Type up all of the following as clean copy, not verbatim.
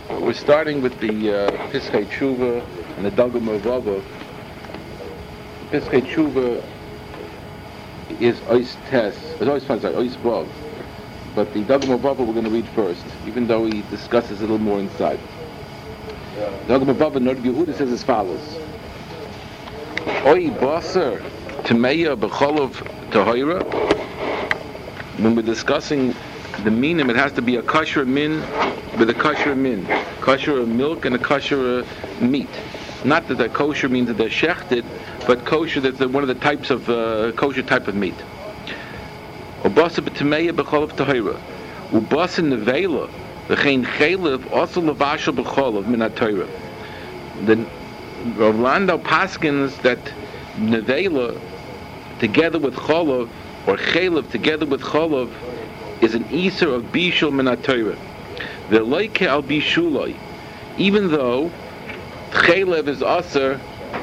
We're starting with the Piskei Tshuva and the Dagul Mervava. Piskei Tshuva is Ois Tes, it's Ois Vav. But the Dagul Mervava we're going to read first, even though he discusses a little more inside. Dagul Mervava Nord Yehuda says as follows: Oi Baser Tameya B'Cholov Tahira. When we're discussing the minim, it has to be a kosher min with a kosher min, kosher milk and a kosher meat. Not that the kosher means that they're shechted, but kosher that's one of the types of kosher type of meat. Ubasa b'tameya b'cholov tahira, ubasa nevela v'chein chaylev also levashel b'cholov min ha-Torah. The Rav Landau paskins that nevela together with cholov or chaylev together with cholov is an iser of bishul min ha-Torah. V'loike al bishuloi, even though chaylev is aser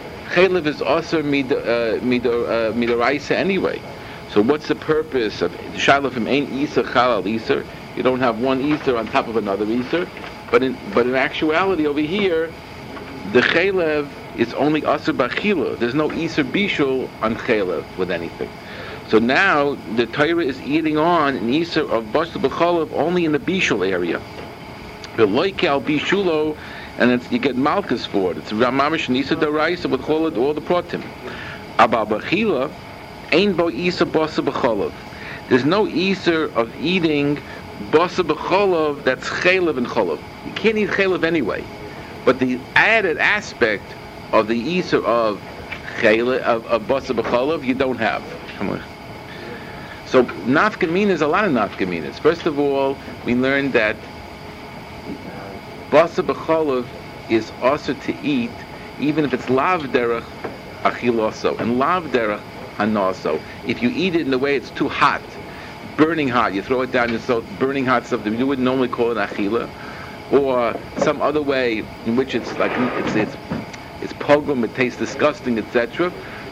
midaraisa anyway. So what's the purpose of shalafim? Ain't iser chalal iser. You don't have one iser on top of another iser. But in actuality over here, the chaylev is only aser b'achila. There's no iser bishul on chaylev with anything. So now the Torah is eating on an iser of basar b'cholav only in the bishul area. V'loike al bishulo, and you get malchus for it. It's ramamish and iser daraisa with cholad all the protim. Abba b'chila ain't bo iser basar b'cholav. There's no iser of eating basar b'cholav that's chaylev and cholav. You can't eat chaylev anyway. But the added aspect of the iser of chaylev of basar b'cholav you don't have. So nafkaminas, a lot of nafkaminas. First of all, we learned that basar b'cholav is also to eat, even if it's lav derech achiloso and lav derech hanaso. If you eat it in the way it's too hot, burning hot, you throw it down yourself, burning hot stuff that you wouldn't normally call it achila, or some other way in which it's like it's pogrom, it tastes disgusting, etc.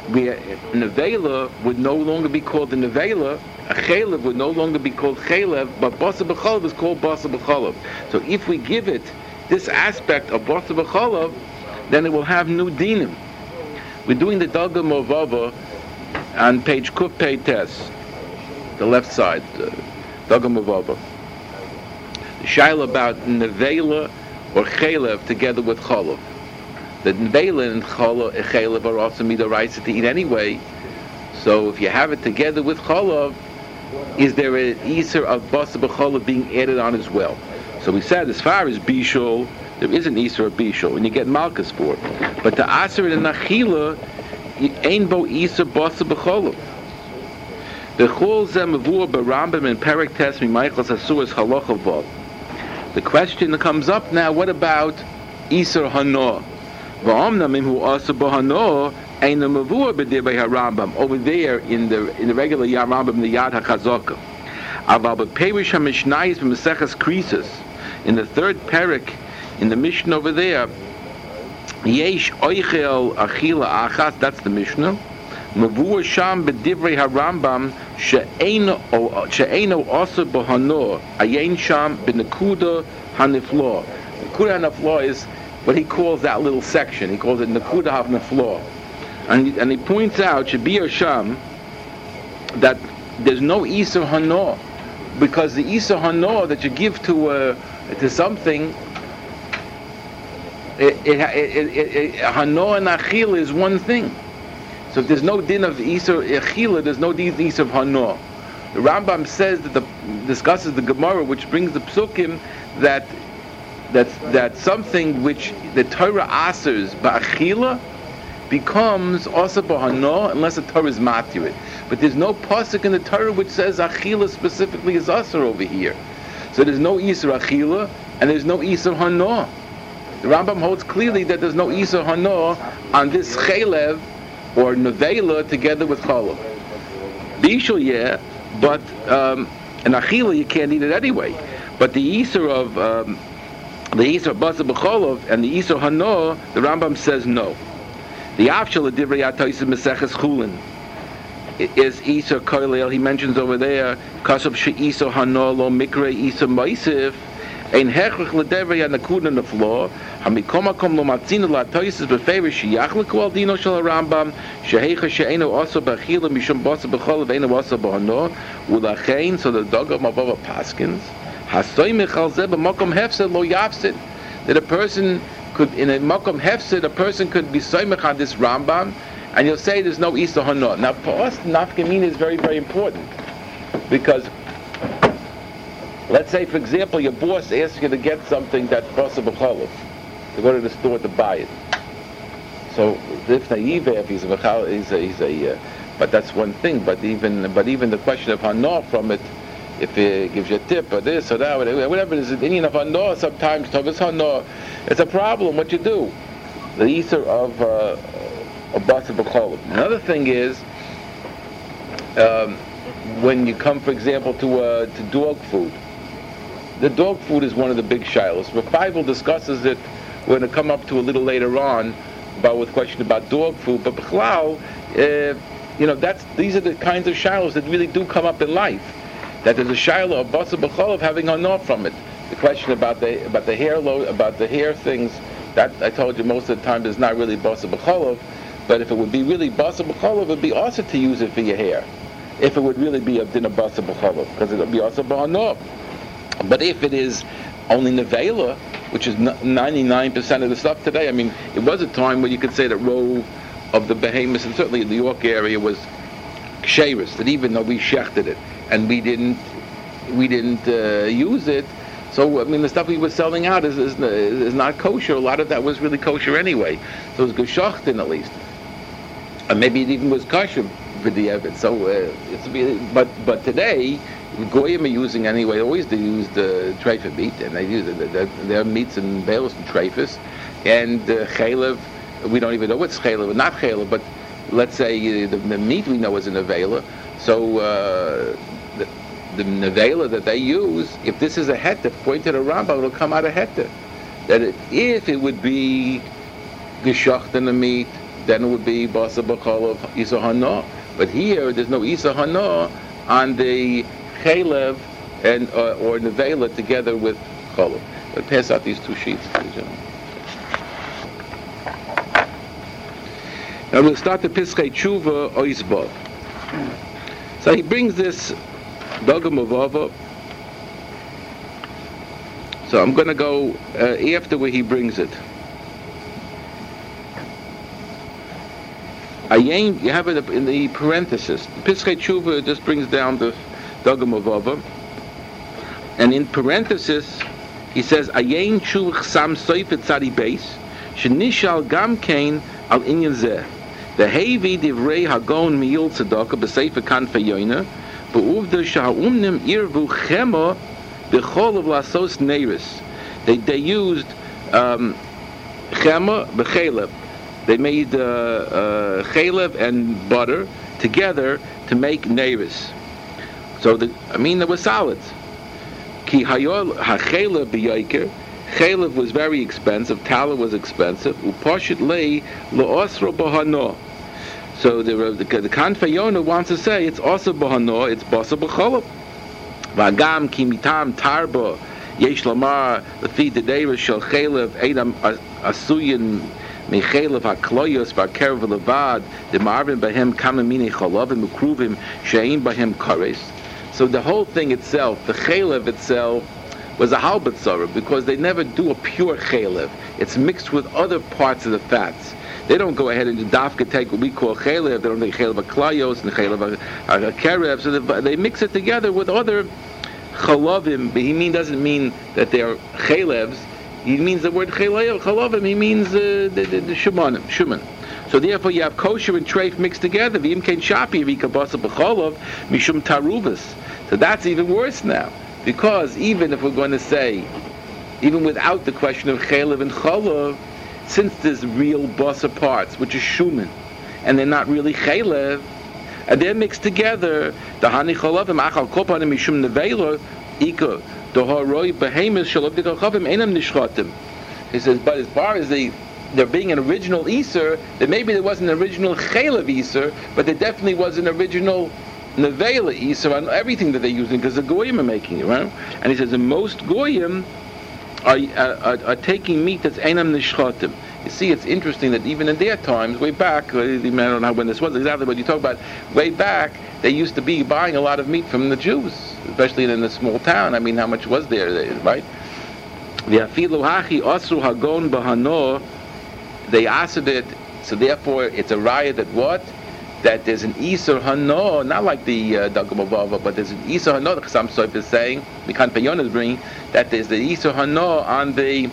Nevela would no longer be called a nevela, a chaylev would no longer be called chaylev, but basar b'cholav is called basar b'cholav. So if we give it this aspect of basar b'cholav, then it will have new dinim. We're doing the Dagul Mervava on page Kuf Pei Tes, the left side, Dagul Mervava. The shaila about nevela or chaylev together with cholav. The nevela and chaylev are also midaraisa to eat anyway. So if you have it together with cholav, is there an iser of basar b'cholav being added on as well? So we said as far as bishul, there is an iser of bishul, and you get malchus for it. But the aser in nachila, ain't bo iser basar b'cholav. The chol zeh mevur b'Rambam and Perek Tes mimaychos asuras halacha vav. The question that comes up now: what about iser hanoah? V'omnamim hu aser b'hanoah ain't a mevur b'divrei harambam over there in the regular Rambam, the Yad HaChazaka. Aval b'perish hamishnayis b'meseches krisos, in the third perek in the Mishnah over there, yesh oichel achila achas, that's the Mishnah. Mevur sham b'divrei harambam she'eino aser b'hanoah ayin sham b'nekuda haniflo. Nekuda haniflo is what he calls that little section. He calls it nekuda haniflo. And he points out, Shabir Sham, that there's no Iser Hanoah, because the Iser Hanoah that you give to something, Hanoah and Achila is one thing. So if there's no din of Iser Achila, there's no din of Iser of Hanoah. The Rambam says discusses the Gemara, which brings the Psukim that something which the Torah asers ba'achila becomes also b'hanoah unless the Torah is matir. But there's no pasuk in the Torah which says achila specifically is asur over here. So there's no isur achila and there's no isur hanoah. The Rambam holds clearly that there's no isur hanoah on this chaylev or nevela together with cholav. Bishul, yeah, but an achila you can't eat it anyway. But the isur of basar b'cholav and the isur hanoah, the Rambam says no. The Avshal of Divrei HaTosafos Meseches Chulin is Iser Koilel. He mentions over there Kasav She'Iser Hanoah Lo Mikra Iser Moisif, Ein hechrich ledever yanakud in the floor. Hamikomakom lo matzina la toises befavor sheyachliku al dino shel Rambam shehecha she'eno also b'achila mishum basa b'chol v'eno also b'hano ulachein. So the dogam above paskins hasoy michal zeh b'makom hefsed lo yafsid, that a person could, in a makom hefsed, a person could be soymech on this Rambam, and you'll say there's no isa hano. Now for us, nafkamina is very, very important, because let's say, for example, your boss asks you to get something that's basa b'cholov, to go to the store to buy it. So if naive, if he's a but that's one thing. But even the question of hana from it, if it gives you a tip or this or that, whatever it is, the Indian of hana sometimes tavis hana, it's a problem. What you do, the ether of basa b'cholov. Another thing is when you come, for example, to dog food. The dog food is one of the big shilos. The Bible discusses it. We're going to come up to a little later on with a question about dog food. But b'chlal, these are the kinds of shilos that really do come up in life. That there's a shiloh of basa b'cholov having hana from it. The question about the hair load, about the hair things, that I told you most of the time is not really basa b'cholov. But if it would be really basa b'cholov, it would be also to use it for your hair. If it would really be a din of basa b'cholov, because it would be also b'hana. But if it is only nevela, which is 99% of the stuff today, I mean, it was a time when you could say that row of the behemoths, and certainly in the New York area, was ksheris, that even though we shechted it and we didn't use it, so I mean the stuff we were selling out is not kosher. A lot of that was really kosher anyway. So it was geschachten at least, and maybe it even was kosher for the evid. So it's really, but today. Goyim are using anyway. Always they use the treifa meat, and they use their meats and bales and treifas, and chaylev. We don't even know what's chaylev or not chaylev, but let's say the meat we know is an nevela. So the nevela that they use, if this is a heta, according to the Rambam, it'll come out of heta. That if it would be geshacht in the meat, then it would be basa b'cholov isa hana. But here there's no isa hana on the chaylev and or nevela together with cholov. I'll pass out these two sheets to the gentleman. Now we'll start the Pischei Tshuva Oisbov. So he brings this Dogam of Ava. So I'm going to go after where he brings it. You have it in the parenthesis. Pischei Tshuva just brings down the Dogam of Ava, and in parenthesis he says Ayin Tshuva Sam Soifet Tzadi Beis Shenishal Gam Kain Al Inyan Zeh the Hevi Divrei Hagon Miyul Tzedaka B'Seifer Kanfa Yoina B'Uvda Sha'umnim Irvu Chema B'Chol of Lasos Neiris. They used Chema B'Chelev. They made Chelev and butter together to make Neiris. So they were solids. Ki hayol hachelev b'yoker. Chelev was very expensive. Tallow was expensive. Upashit lei lo'osro b'hano. So the Kanfa Yonah wants to say it's also b'hano. It's basa b'cholov. V'agam ki mitam tarbo yesh lamar lefi dedeira shel chelev edam asuyin mechelev hakloyos v'akerev levad demarvin b'hem kamamini cholovim ukruvim she'im b'hem kares. So the whole thing itself, the chelev itself, was a halbatzara because they never do a pure chelev. It's mixed with other parts of the fats. They don't go ahead and dafka take what we call chelev. They don't take chelev aklayos and chelev akarev. So they mix it together with other chalavim. He doesn't mean that they are chelevs. He means the word chalavim. He means the shuman. So therefore, you have kosher and treif mixed together. V'im kein shapi v'ikabasa b'cholov mishum taruvas. So that's even worse now, because even if we're going to say, even without the question of chelev and cholov, since there's real basa parts, which is shuman, and they're not really chelev, and they're mixed together, the hani cholavim achal kopanim mishum nevela ika doharoi behemis shalov dikachavim enam nishchatim. He says, but as far as there being an original Easter, that maybe there wasn't an original Chelev Easter, but there definitely was an original Nevela Easter on everything that they're using, because the Goyim are making it, right? And he says, in most Goyim, are taking meat that's einam nishchotim. You see, it's interesting that even in their times, way back, I don't know when this was exactly, but you talk about way back, they used to be buying a lot of meat from the Jews, especially in a small town. I mean, how much was there, right? They asked it, so therefore it's a riot that what? That there's an Isur Hano, not like the Dagam Avava, but there's an Isur Hano, the Chassam Sofer is saying, the Kanpayon is bringing, that there's the Isur Hano on the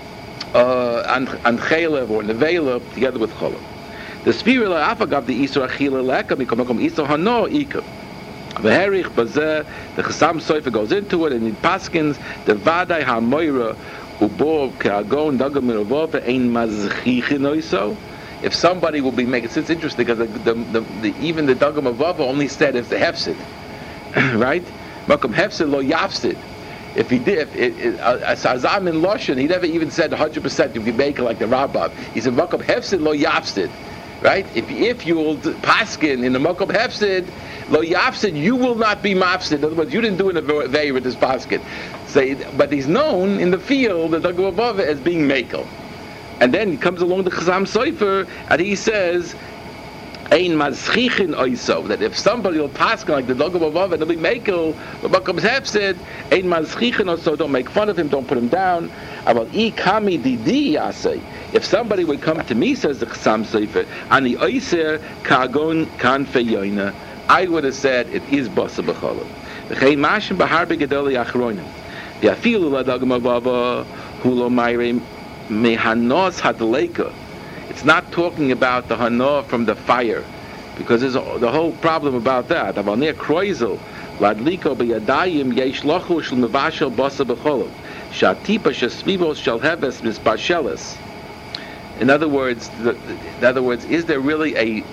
on Chalev or Nevela together with Cholav. The Sfira La'afagav the Isur Achila Leka, Mikomakom Isur Hano Ikam. V'herich Bazeh, the Chassam Sofer goes into it, and in Paskins, the Vadai HaMoira, Ubo Ke'agon Dagam Miravova, Ein Mazchichin Oiso. If somebody will be making, it's interesting because even the Dagam Avava only said if the hefsid, right? Makom hefsid lo yafsid. If he did, Azam in Loshen, he never even said 100% you can make it like the Rambam. He said Makom hefsid lo yafsid, right? If you will paskin in the Makom hefsid lo yafsid, you will not be mafsid. In other words, you didn't do it in a way with this paskin. But he's known in the field, the Dagam Avava, as being makel. And then he comes along the Chassam Sofer, and he says, "Ein mazchichin oiso." That if somebody will pass like the Dagam Avava, and they'll be makel, but Makom hefsid, ein mazchichin oiso. Don't make fun of him. Don't put him down. About I kami didi yasei. If somebody would come to me, says the Chassam Sofer, ani oiser kagon kan feyoina, I would have said it is basa b'cholam. V'chein mashim b'harbe gedoli achronim. V'afilu la Dagam Avava hulo mayreim. Mehanos hadleika. It's not talking about the hano from the fire, because there's the whole problem about that. Avalnei kroizel ladliko beyadayim yesh lochu shel mevashel basa b'cholov shatipa shesvivos shel heves mispasheles. In other words, is it really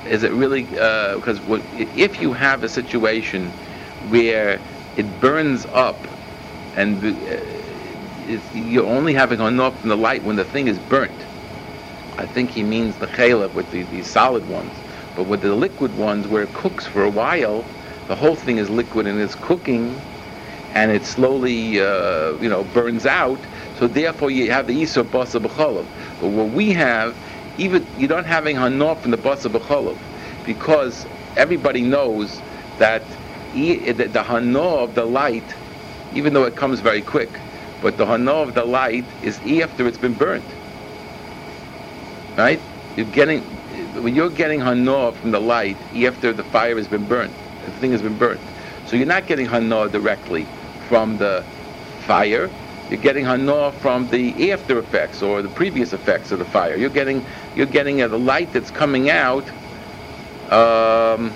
because if you have a situation where it burns up and you're only having enough from the light when the thing is burnt. I think he means the chalev with these solid ones. But with the liquid ones, where it cooks for a while, the whole thing is liquid and it's cooking, and it slowly, burns out. So therefore, you have the isur basa b'cholav. But what we have, even you're not having hanof from the basa b'cholav, because everybody knows that the hano of the light, even though it comes very quick. But the hana of the light is after it's been burnt, right? When you're getting hana from the light after the fire has been burnt, the thing has been burnt. So you're not getting hana directly from the fire. You're getting hana from the after effects or the previous effects of the fire. You're getting the light that's coming out. Well,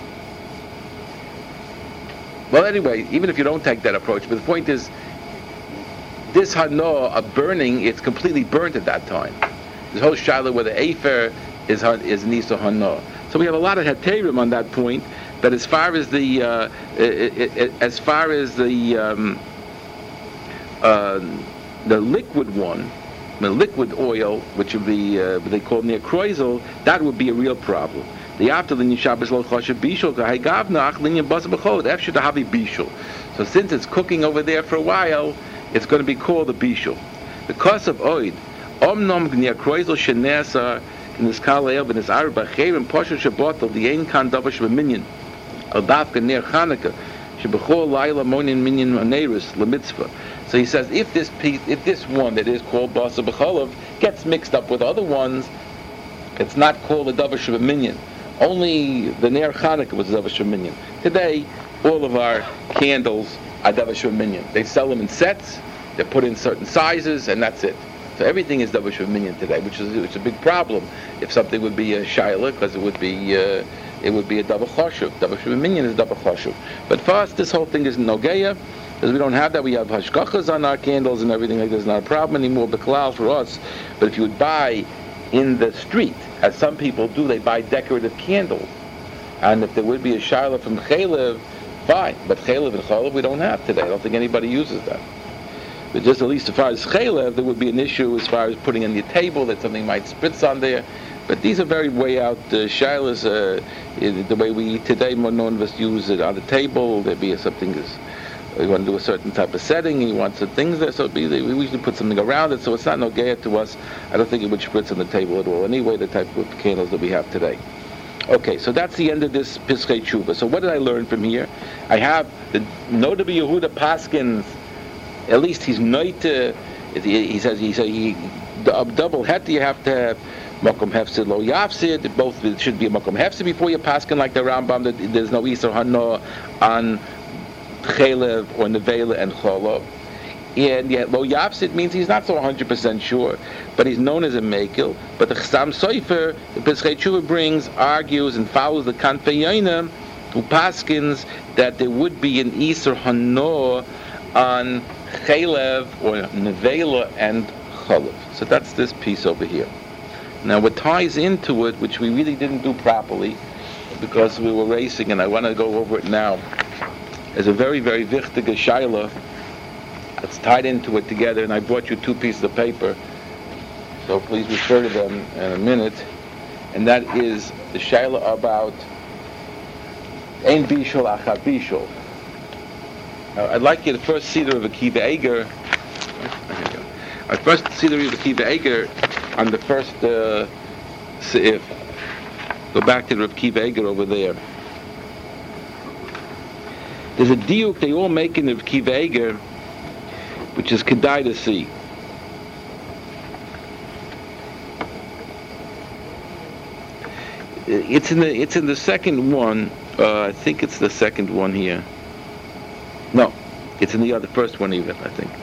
anyway, even if you don't take that approach, but the point is, this hana of burning, it's completely burnt at that time. This whole shiloh where the afer is nisa hana. So we have a lot of heterim on that point. That as far as the liquid one, the liquid oil, which would be they call near kroizel, that would be a real problem. The after the nishabes lo choshev bishul kahegavna achlin yabas b'chol efshir tahavi bishul. So since it's cooking over there for a while, it's going to be called the bishul. Because of oid, omnom near kroizel shenesa in this kaleel in this arba chayrim posher shabotel the ein kan davash b'minyan al dafka near Chanukah shebechol laila monin minyan aneirus lemitzvah. So he says if this one that is called basa b'cholav gets mixed up with other ones, it's not called a davash b'minyan. Only the Ner Chanukah was a davash b'minyan. Today, all of our candles are davash b'minyan. They sell them in sets. They're put in certain sizes, and that's it. So everything is davash b'minyan today, which is a big problem. If something would be a shaila, because it would be a double choshev. Davash b'minyan is double choshev. But for us, this whole thing is nogeya, because we don't have that. We have hashkachas on our candles and everything like this. It's not a problem anymore. B'klal for us. But if you would buy in the street, as some people do, they buy decorative candles. And if there would be a shaila from chalev, fine. But chalev and chalev we don't have today. I don't think anybody uses that. But just at least as far as chalev, there would be an issue as far as putting on your table that something might spritz on there. But these are very way out shailas. The way we today, more none of us use it on the table. There'd be something is you want to do a certain type of setting, and you want some things there, so we usually put something around it, so it's not nogea to us. I don't think it would spritz on the table at all. Anyway, the type of candles that we have today. Okay, so that's the end of this Pischei Tshuva. So what did I learn from here? I have the Noda Yehuda Paskins. At least he's noite. He says double het. You have to have makom hefsid lo yafsid. Both it should be a makom hefsid before you paskin, like the Rambam. That there's no isur hano on chelev or nevela and cholav. And yet lo yafsid means he's not so 100% sure, but he's known as a mekel. But the Chassam Sofer, the Pischei Tshuva argues and follows the Kanfei Yoina, who paskins that there would be an isur hano on chelev or nevela and cholav. So that's this piece over here. Now what ties into it, which we really didn't do properly because we were racing, and I want to go over it now, is a very, very wichtige shaila that's tied into it together, and I brought you two pieces of paper, so please refer to them in a minute, and that is the shaila about ein bishul achar bishul. Now, I'd like you to first see the Rav Akiva Eiger. I'd first see the Rav Akiva Eiger on the first seif. Go back to the Rav Akiva Eiger over there. There's a diuk they all make in the Rav Akiva Eiger, which is kedai to see. It's in the second one. I think it's the second one here. No, it's in the first one even, I think.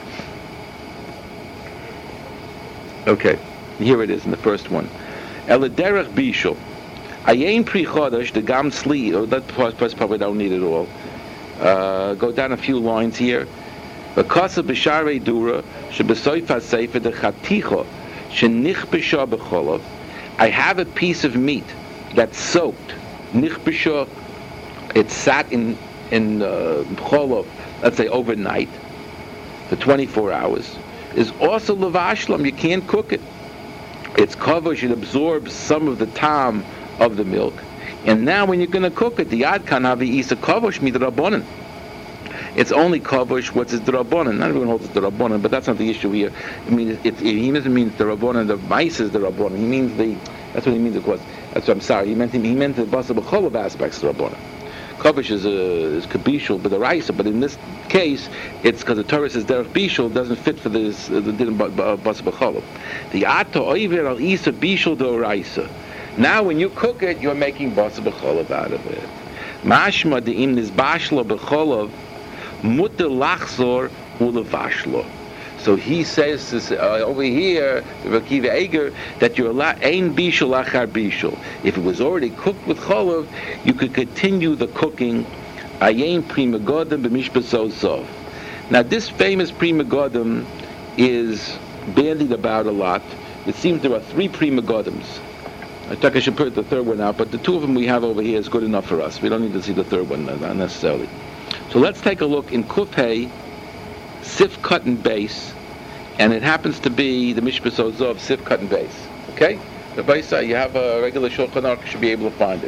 Okay, here it is in the first one. Elederech bishul. Ayin pri chodesh the gam sli. Oh, that probably don't need it all. Go down a few lines here. V'kasa b'sharei dura shebesoif hasefer the chaticha shenichbesha b'cholav. I have a piece of meat that's soaked. Nichbesha. It sat in cholav, let's say overnight, for 24 hours, is also levashlam. You can't cook it. It's kavush. It absorbs some of the tam of the milk. And now when you're going to cook it, the ad kan havi isa kavush midrabanan. It's only kavush what's drabanan. Not everyone holds it's drabanan, but that's not the issue here. I mean, he doesn't mean the drabanan. The mice is the drabanan. He means that's what he means, of course. That's what I'm sorry. He meant the basa b'cholav aspects of drabanan. Kavish is kabishul, but the raisa. But in this case, it's because the Torah says derech bishul doesn't fit for this the din basa b'cholav. The ato oiver al isa bishul do raisa. Now, when you cook it, you're making basa b'cholav out of it. Mashma de im nizbashlo b'cholav muter lachzor ulevashlo. So he says this, over here, Rav Akiva Eiger, that you're ein bishul achar bishul. If it was already cooked with cholav, you could continue the cooking. Ayin pri megodim b'mishpat zov. Now this famous pri megodim is bandied about a lot. It seems there are three pri megodims. I think I should put the third one out, but the two of them we have over here is good enough for us. We don't need to see the third one, not necessarily. So let's take a look in Kufhei, Sif cut and base, and it happens to be the Mishpat Zov Sif cut and base. Okay? The Baisa, you have a regular Shulchan Aruch, you should be able to find it.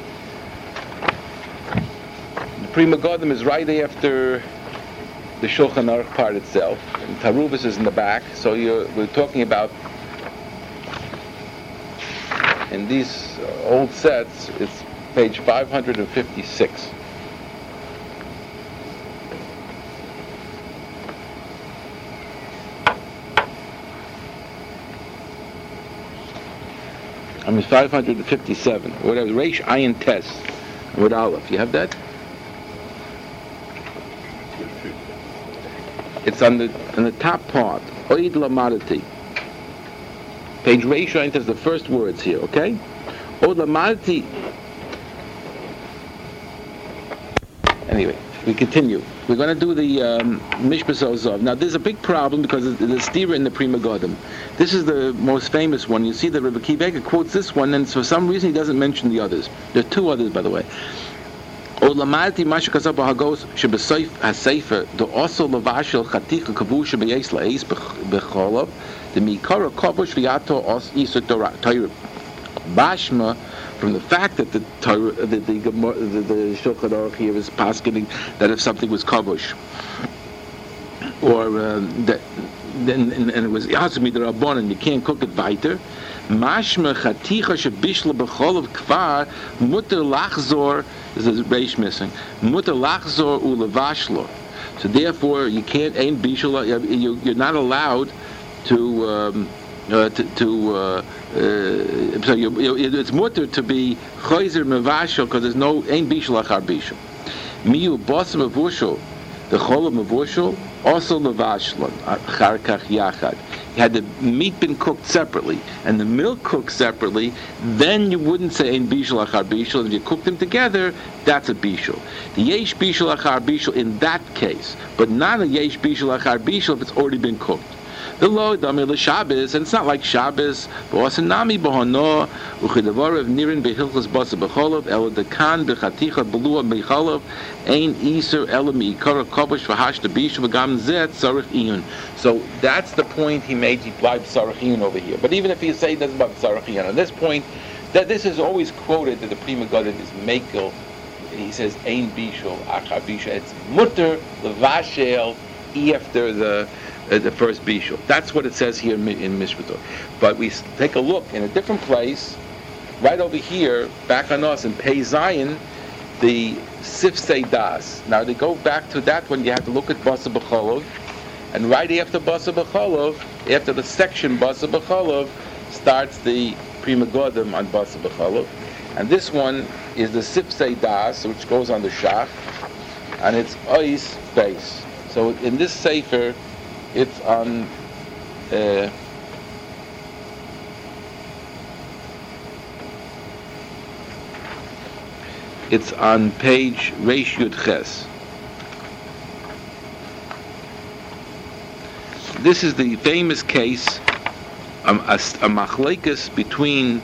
The Pri Megodim is right after the Shulchan Aruch part itself, and Tarubis is in the back. So we're talking about in these old sets. It's page 556. I mean 557, whatever, Reish Ayin Tes, with Aleph. You have that? It's on the top part, Oid Lamadati. Page Reish Ayin Tes, the first words here, okay? Oid Lamadati. Anyway, we continue. We're going to do the Mishpat Zov. Now, there's a big problem because there's stira in the Pri Megodim. This is the most famous one. You see that Rav Akiva Eiger quotes this one, and for some reason he doesn't mention the others. There are two others, by the way. Olamalti Masha Kasab Hagos Shebesoif HaSefer Do Also Lavashel Chaticha Kavusha Beyes Laes Becholav The Mikara Kavush Viato Os Isa Torah Bashma. From the fact that the Shulchan Aruch here is paskening that if something was kavush, or and it was Yasmi the Rabban, and you can't cook it weiter. Mashma chaticha shebishla b'cholav kvar muter lachzor. There's a reish missing. Muter lachzor ulevashlo. So therefore, you can't aim bishla. You're not allowed to. So it's mutter to be choizer mevashel because there's no ain bishul achar bishul. Miu bosim mevushel, the chol of mevushel also levashlan achar kach yachad. Had the meat been cooked separately and the milk cooked separately, then you wouldn't say ain bishul achar bishul. If you cook them together, that's a bishul. The yesh bishul achar bishul in that case, but not a yesh bishul achar bishul if it's already been cooked. The lo damir the Shabbos, and it's not like Shabbos. B'osanami b'hono u'chidavarev nirin behilchos basa b'cholov elo dekan b'chaticha b'lua b'cholov ein iser elo mi'ikara kobosh v'hash debishu v'gam zet tzarich iyun. So that's the point he made. He applied tzarich iyun over here. But even if you say it doesn't about tzarich iyun, on this point, that this is always quoted that the Prima Godet is mekel. He says ein bishul achar bishul. It's mutter levashel after the first bishul. That's what it says here in Mishpator. But we take a look in a different place, right over here, back on us in Pei Zion, the Sifsei Das. Now to go back to that one, you have to look at Basa B'cholov, and right after Basa B'cholov, after the section Basa B'cholov, starts the Prima Godim on Basa B'cholov, and this one is the Sifsei Das, which goes on the Shach, and it's Ois base. So in this Sefer, it's on page Reish Yud Ches. This is the famous case, a machlekes between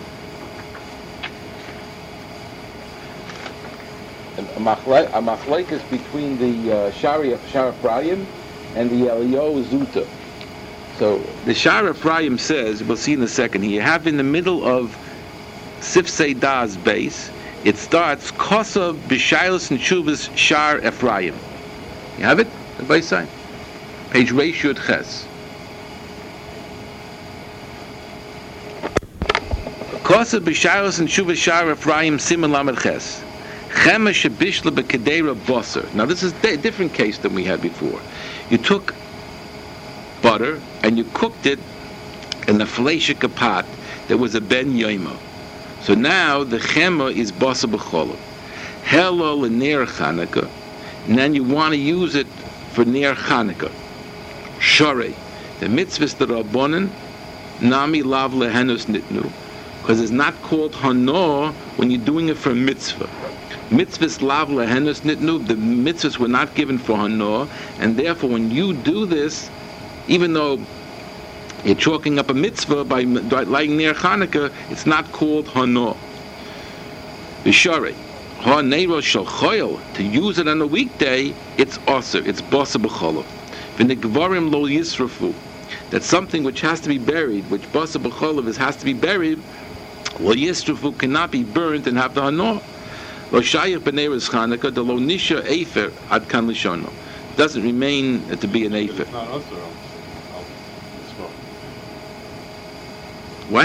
the Shari Ephraim and the Eliyahu Zuta. So the Shar Ephraim says, we'll see in a second here, you have in the middle of Sifsei Das base, it starts Kosa B'Shailos and Shuvas Shar Ephraim. You have it? The base sign. Page Reish Yud Ches. Kosa B'Shailos and Shuvas Shar Ephraim Siman Lamed Ches. Chema Shebishla B'Kedera Bosser. Now this is a different case than we had before. You took butter and you cooked it in a fleishik pot that was a ben yoima. So now the chema is basa b'cholov. Hello l'ner Chanukah, and then you want to use it for ner Chanukah. Shorei, the mitzvahs the rabbanon nami lav lehenus nitnu, because it's not called hano when you're doing it for a mitzvah. Mitzvahs lav lehenus nitnu, the mitzvahs were not given for hano, and therefore when you do this, even though you're chalking up a mitzvah by lighting near Chanukah, it's not called hano. B'sharei, ha'neiro shel choyel, to use it on a weekday, it's aser, it's basa b'cholov. V'negvarim lo yisrafu, that's something which has to be buried, which basa b'cholov has to be buried, lo yisrafu cannot be burnt and have the hano. Lo shayich b'neiros Chanukah, the lo nisha efer ad kan lishono. Doesn't remain to be an efer. What?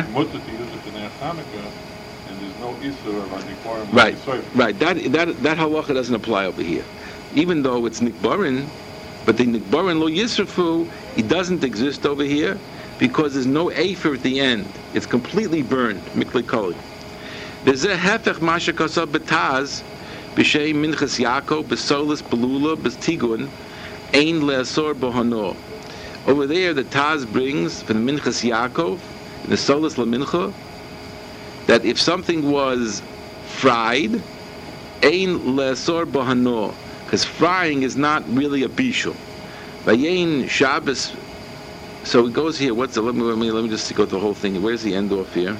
Right. That halacha doesn't apply over here. Even though it's nikbarin, but the nikbarin lo yisrafu, it doesn't exist over here because there's no afer at the end. It's completely burned. Mikli koli. There's a hefech masha kasab betaz b'shei minchas Yaakov b'solis belula b'stigun ein le'asor b'hano. Over there, the Taz brings from the minchas Yaakov, the solis lamincha, that if something was fried, ein le'asor b'hano, because frying is not really a bishul. Vayein Shabbos. So it goes here. What's the? Let me just go to the whole thing. Where's the end off here?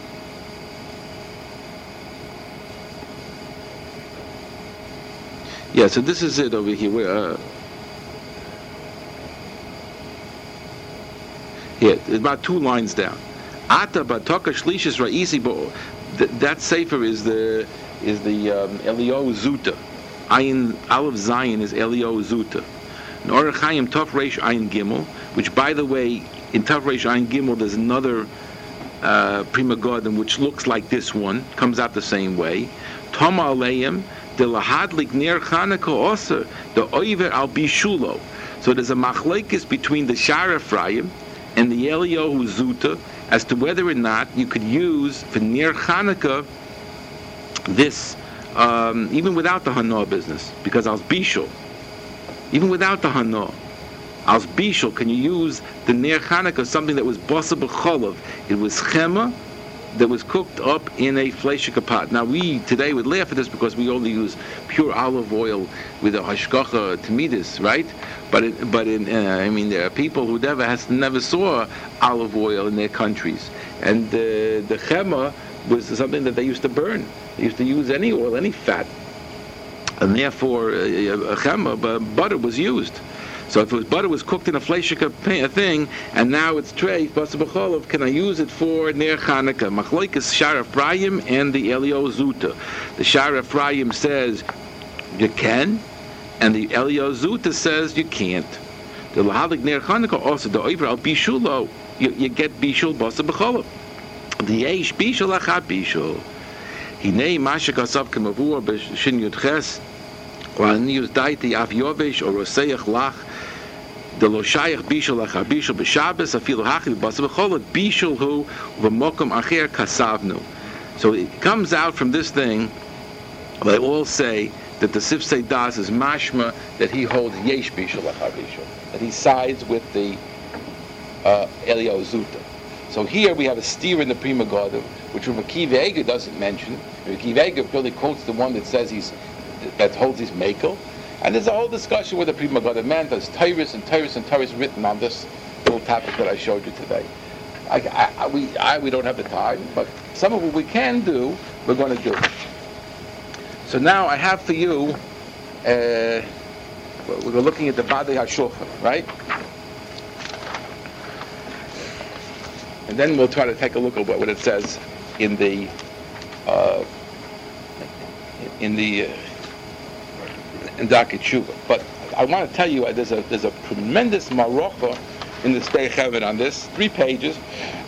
Yeah, so this is it over here. Where, here, it's about 2 lines down. Ata batoka shlishis ra'isi bo. That sefer is the Eliyahu Zuta. Ayin Aleph Zion is Eliyahu Zuta. In Orach Chaim Tov Reish Ayin Gimel, which, by the way, in Tov Reish Ayin Gimel, there's another Prima Godim which looks like this one, comes out the same way. Toma Aleim de lahadlik ner Chanukah also the oiver al bishulo. So there's a machlekes between the Shar Ephraim and the Eliyahu Zuta as to whether or not you could use for ner Chanukah this even without the Hana business, because al bishul, even without the Hana. As bishul, can you use the ner Chanukah, something that was basa b'cholav? It was chema that was cooked up in a fleshika pot. Now we today would laugh at this because we only use pure olive oil with a hashgacha tamidis, right? But I mean, there are people who never saw olive oil in their countries, and the chema was something that they used to burn. They used to use any oil, any fat, and therefore chema, butter was used. So if butter was cooked in a fleshika thing, and now it's treif, basa b'cholov, can I use it for ner Chanukah? Machlokes Shar Ephraim and the Eliyahu Zuta. The Shar Ephraim says you can, and the Eliyahu Zuta says you can't. The lahalik ner Chanukah also, the oiver al bishulo, you get bishul basa b'cholov. The yesh bishul achat bishul. Hinei mashak asav kemavur b'shin yudches, or anius daiti av yovesh or roseach lach. The loshayach bishul achar bishul b'Shabbos afilu hachid b'basa b'cholot bishul hu v'mokom acher kasavnu. So it comes out from this thing. They all say that the Sifsei Das is mashma that he holds yesh bishul achar bishul, that he sides with the Eliyahu Zuta. So here we have a steer in the Prima Godim, which Rav Akiva Eiger doesn't mention. Rav Akiva Eiger really quotes the one that says that holds his makel. And there's a whole discussion with the Prima Godim. Man, there's Tyrus and Tyrus and Tyrus written on this little topic that I showed you today. We don't have the time, but some of what we can do, we're going to do. So now I have for you, we're looking at the Badei HaShulchan, right? And then we'll try to take a look at what it says in the in Darkei Tshuva. But I want to tell you, there's a tremendous marocha in the Sdei Chevet on this, 3 pages,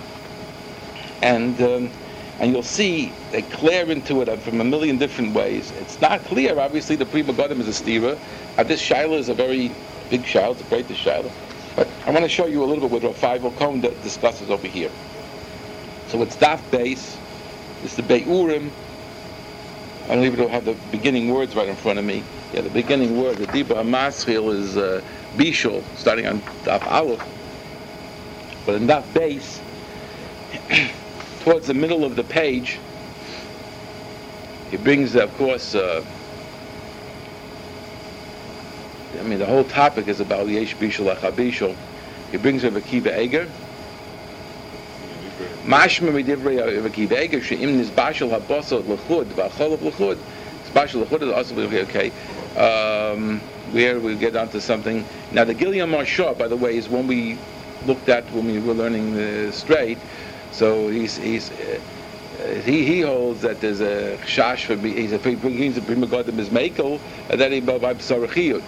and you'll see they clear into it from a million different ways. It's not clear, obviously. The Prima Godim is a stira. This shaila is a very big shaila. It's a great shaila. But I want to show you a little bit what Rav Feivel Cohen discusses over here. So it's Daf Beis. It's the Bei'urim. I don't even have the beginning words right in front of me. Yeah, the beginning word, the Dibur HaMaschil is Bishul, starting on Daf Aleph. But in Daf Beis, towards the middle of the page, he brings, of course, the whole topic is about Yesh Bishul Achar Bishul. He brings Rav Akiva Eiger. Mashma midivrei Rav Akiva Eiger she'im nizbashel habasol l'chud v'acholav l'chud. Nizbashel l'chud is also okay. Where we get onto something. Now the Gilead Marshah, by the way, is one we looked at when we were learning straight. So he holds that there's a chash for he brings the Prima Godim is mekel, and then he b'vayim sarachiyut.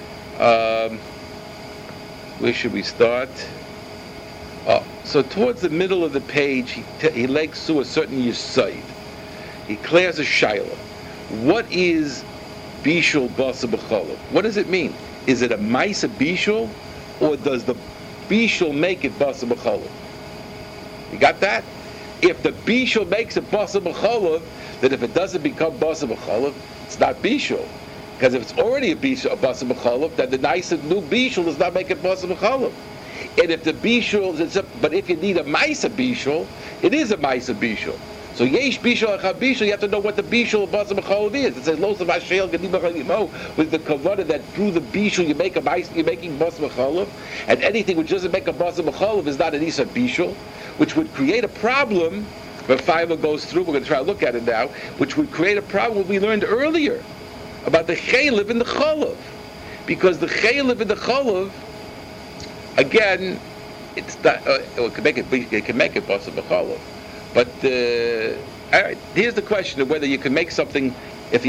Where should we start? So towards the middle of the page, he legs through a certain yisaid. He clears a shaila. What is bishul basa b'cholav? What does it mean? Is it a ma'isa bishul, or does the bishul make it basa b'cholav? You got that? If the bishul makes it basa b'cholav, then if it doesn't become basa b'cholav, it's not bishul. Because if it's already a basa b'cholav, then the nice new bishul does not make it basa b'cholav. And if the bishul, but if you need a ma'isa bishul, it is a ma'isa bishul. So yesh bishul achar bishul, you have to know what the bishul of basa b'cholav is. It says los of hashel gadibach yimo, with the kavanah that through the bishul you make a ma'isa, you're making basa b'cholav, and anything which doesn't make a basa b'cholav is not an isa bishul, which would create a problem. But Feivel goes through. We're going to try to look at it now, which would create a problem we learned earlier about the chaylev and the cholav, because the chaylev and the cholav, again, it's not. It can make it basa b'cholav. But here's the question of whether you can make something If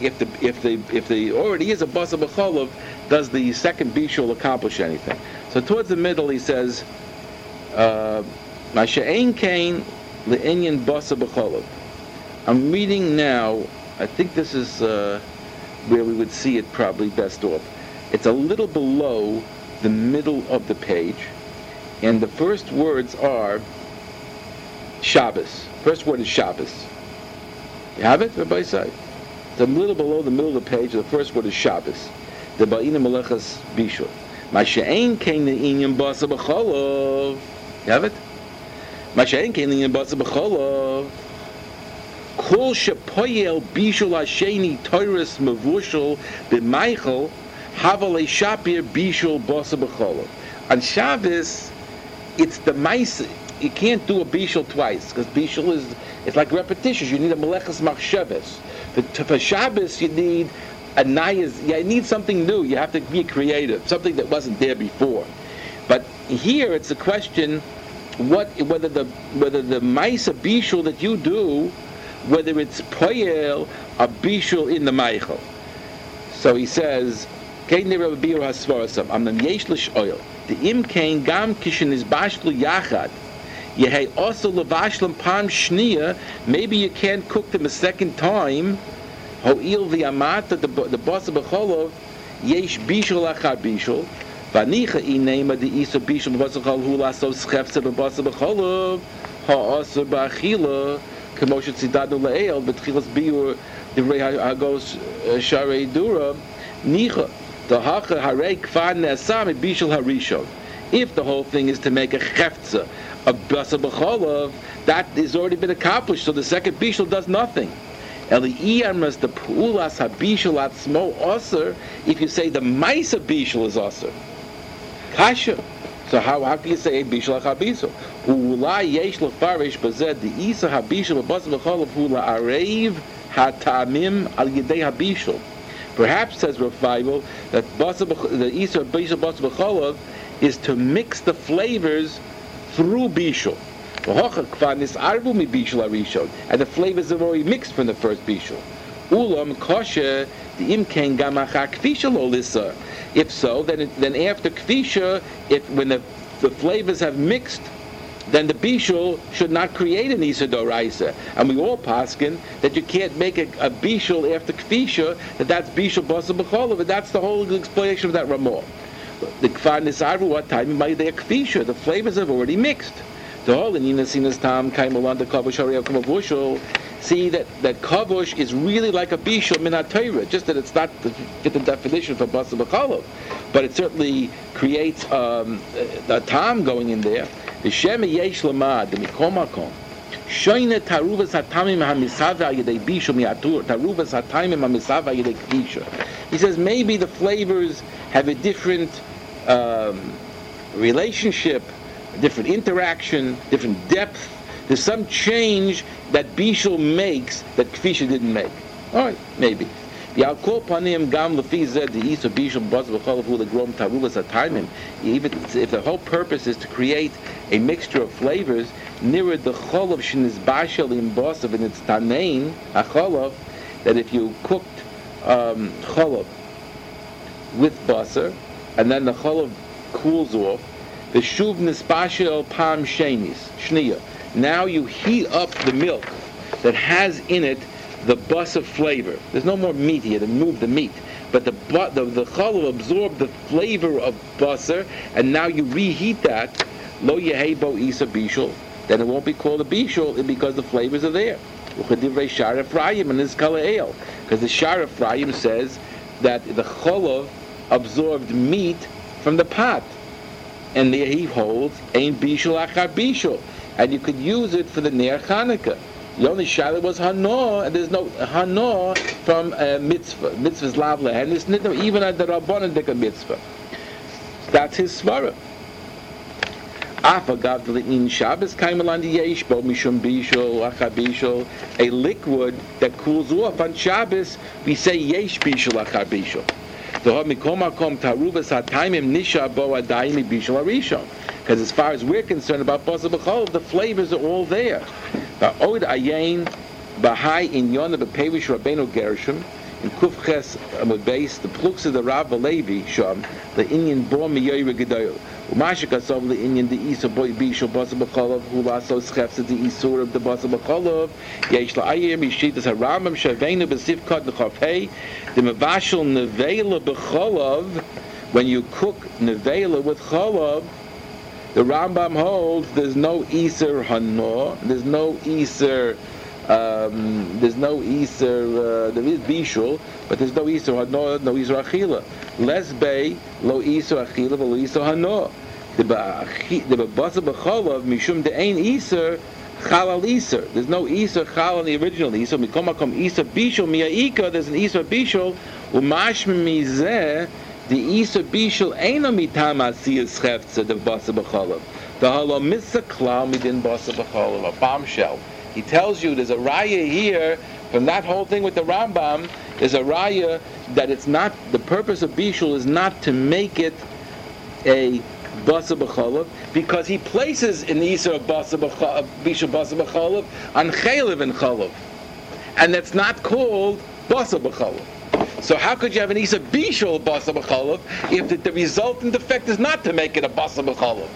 the already is a basa b'cholov, does the second bishul accomplish anything? So towards the middle he says, "Ma'she'ein kain le'inyan basa b'cholov." I'm reading now. I think this is where we would see it probably best off. It's a little below the middle of the page, and the first words are Shabbos. First word is Shabbos. You have it, Rabbi Say? It's a little below the middle of the page. The first word is Shabbos. The Ba'ina Melechas Bishul. Ma'she'ein kain le'inyan basa b'cholov. You have it? Ma'she'ein kain le'inyan basa b'cholov. Kol shepoyel bishul hasheni toiris mevushul b'meichel haval shapir bishul basa b'cholov. On Shabbos, it's the mice. You can't do a bishul twice because bishul it's like repetitions. You need a melechas machshavos. For Shabbos, you need a nayas. You need something new. You have to be creative, something that wasn't there before. But here, it's a question: whether the ma'isa bishul that you do, whether it's poyel or bishul in the meichel. So he says, "Kein nira b'biur hasvarasam amnam yesh l'shoil the im kein gam kishin is bashlu yachad yehei also levashlam pam shniya." Maybe you can't cook them a second time. Ho'il v'yamata the basa b'cholov yesh bishul achar bishul v'nicha inema the isa bishul b'basa b'cholov hu laso schefse b'basa b'cholov ha'asa b'achila k'moshe tzidadu le'el b'tchilas biur divrei hagos sharei dura nicha the hacha harei kfar ne'asam bishul harishon. If the whole thing is to make a cheftza of basa b'cholov, that has already been accomplished, so the second bishul does nothing. Eli'iyarmas the pu'ulas habishul atzmo osir, if you say the ma'isa bishul is osir. Kasha. So how can you say bishul achabishul? U'ulai yesh l'farish bazed the isa habishul b'basa b'cholov hula areiv hatamim al yedei habishul. Perhaps, says Rav Feivel, that the isa bishul basa b'cholov is to mix the flavors through bishul. And the flavors are already mixed from the first bishul. Ulam kosher the imkain gamacha kvisha lo lisa. If so, then after kvisha, when the flavors have mixed, then the bishul should not create an isa doraisa. And we all paskin that you can't make a bishul after kvisha, that's bishul basa b'cholov, and that's the whole explanation of that Ramah. The kfar nisarvu, what time might they kvisha? The flavors have already mixed. The whole in Yinasinas Tam Kaimalanda Kavush Hariyah Kamavushal. See that kavush is really like a bishul minat Torah, just that it's not get the definition for basa b'cholov, but it certainly creates a tam going in there. The shem yesh lamad the mikom makom shoyne taruvas hatamim hamisava yedei bishul miatur taruvas hatamim hamisava yedei kvisha. He says maybe the flavors have a different relationship, different interaction, different depth. There's some change that bishul makes that kvisha didn't make. All right, maybe. Even if the whole purpose is to create a mixture of flavors, near the cholov shenizbashel in basav and its tanein acholov, that if you cooked cholov with basar and then the cholov cools off, the shuv nisbashel palm shniya. Now you heat up the milk that has in it the basar flavor. There's no more meat here to move the meat, but the cholov absorbed the flavor of basar, and now you reheat that. Lo yehebo isa bishul. Then it won't be called a bishul because the flavors are there. Uchadivrei Shar Ephraim and his kala ale, because the Shar Ephraim says that the cholov absorbed meat from the pot. And there he holds, ain't bishul achar bishul. And you could use it for the Ner Chanukah. The only shaila was hana, and there's no hana from mitzvah. Mitzvah's lavla, and there's no even at the Rabbanan dika mitzvah. That's his svara. Afagav in Shabbos kaimalandi yeshbo mishum bishul achar bishul. A liquid that cools off on Shabbos, we say yesh bishul achar bishul. Because as far as we're concerned about basa b'cholov, the flavors are all there. Bahai in Yonah Bepevish Rabbeinu Gershom, in Kufches Amud Beis, the Plux of the Rav Levi Sham, the Indian Bo Miyoyre Gedoyel. Umashik Asov the Indian the Isa Boy Bishul Basa Bacholov, Hulaso Schefs the Isur of the Basa Bacholov, Yesh La'ayim Yishitas Haramam Shavenu Besif Kot Nechafei, the Mavashal Nevela Bacholov, when you cook Nevela with Cholov, the Rambam holds there's no Iser Hanor, there's no Iser. There is bishul, but there's no iser hanor, no iser achila. Les bay lo iser achila, but lo iser hanor. The basa b'cholav mishum de'ein iser chalal iser. There's no iser chal in the original iser. Mikomakom iser bishul miyaika. There's an iser bishul umash mizeh. The iser bishul eino mitam asiyas cheftza the basa b'cholav. The halo mitzah klal midin basa b'cholav. A bombshell. He tells you there's a raya here from that whole thing with the Rambam. There's a raya that it's not, the purpose of bishul is not to make it a basa b'cholav, because he places in the Isra of bishul basa b'cholav on chaylev and cholav, and that's not called basa b'cholav. So how could you have an Isra bishul basa b'cholav if the resultant effect is not to make it a basa b'cholav?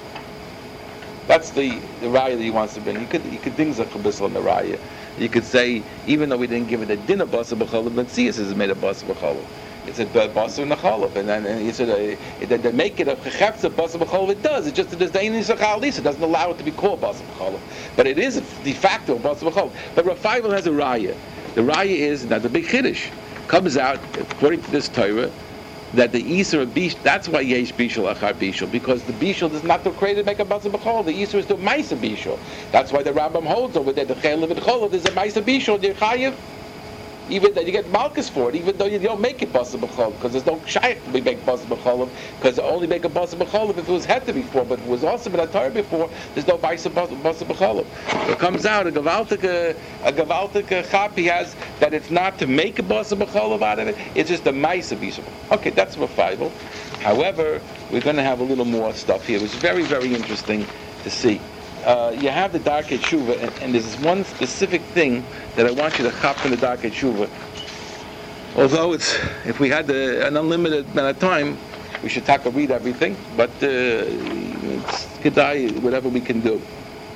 That's the raya that he wants to bring. You could ding zakhabisl on the raya. You could say, even though we didn't give it a dinner basa b'cholav, but Tzias is made a basa b'cholav. It's a basa b'cholav, and then he said they make it a chefza basa b'cholav. It does. It just there's the ain't it doesn't allow it to be called basa b'cholav, but it is de facto basa b'cholav. But Rafaivel has a raya. The raya is that the big chiddush comes out according to this Torah, that the Isra of Bishul, that's why Yesh Bishul Achar Bishul, because the Bishul is not created to make a Basa B'chol. The Isra is the Maisa Bishul. That's why the Rambam holds over there, the Chaylev and Cholav, there's a Maisa Bishul, you're Chayiv, even though you get Malchus for it, even though you don't make it Basa B'chol, because there's no Shaykh to make Basa B'chol, because only make a Basa B'chol if it was had to before, but if it was also in a Torah before, there's no Basa B'chol. So it comes out, a Gavaltik Chap he has, that it's not to make a Basa B'chol out of it, it's just a Maisa Bishul. Okay, that's Rafaivel. However, we're going to have a little more stuff here. It was very, very interesting to see. You have the Darkei Tshuva, and there's this one specific thing that I want you to chop from the Darkei Tshuva. Although if we had an unlimited amount of time, we should read everything, but it's kedai, whatever we can do.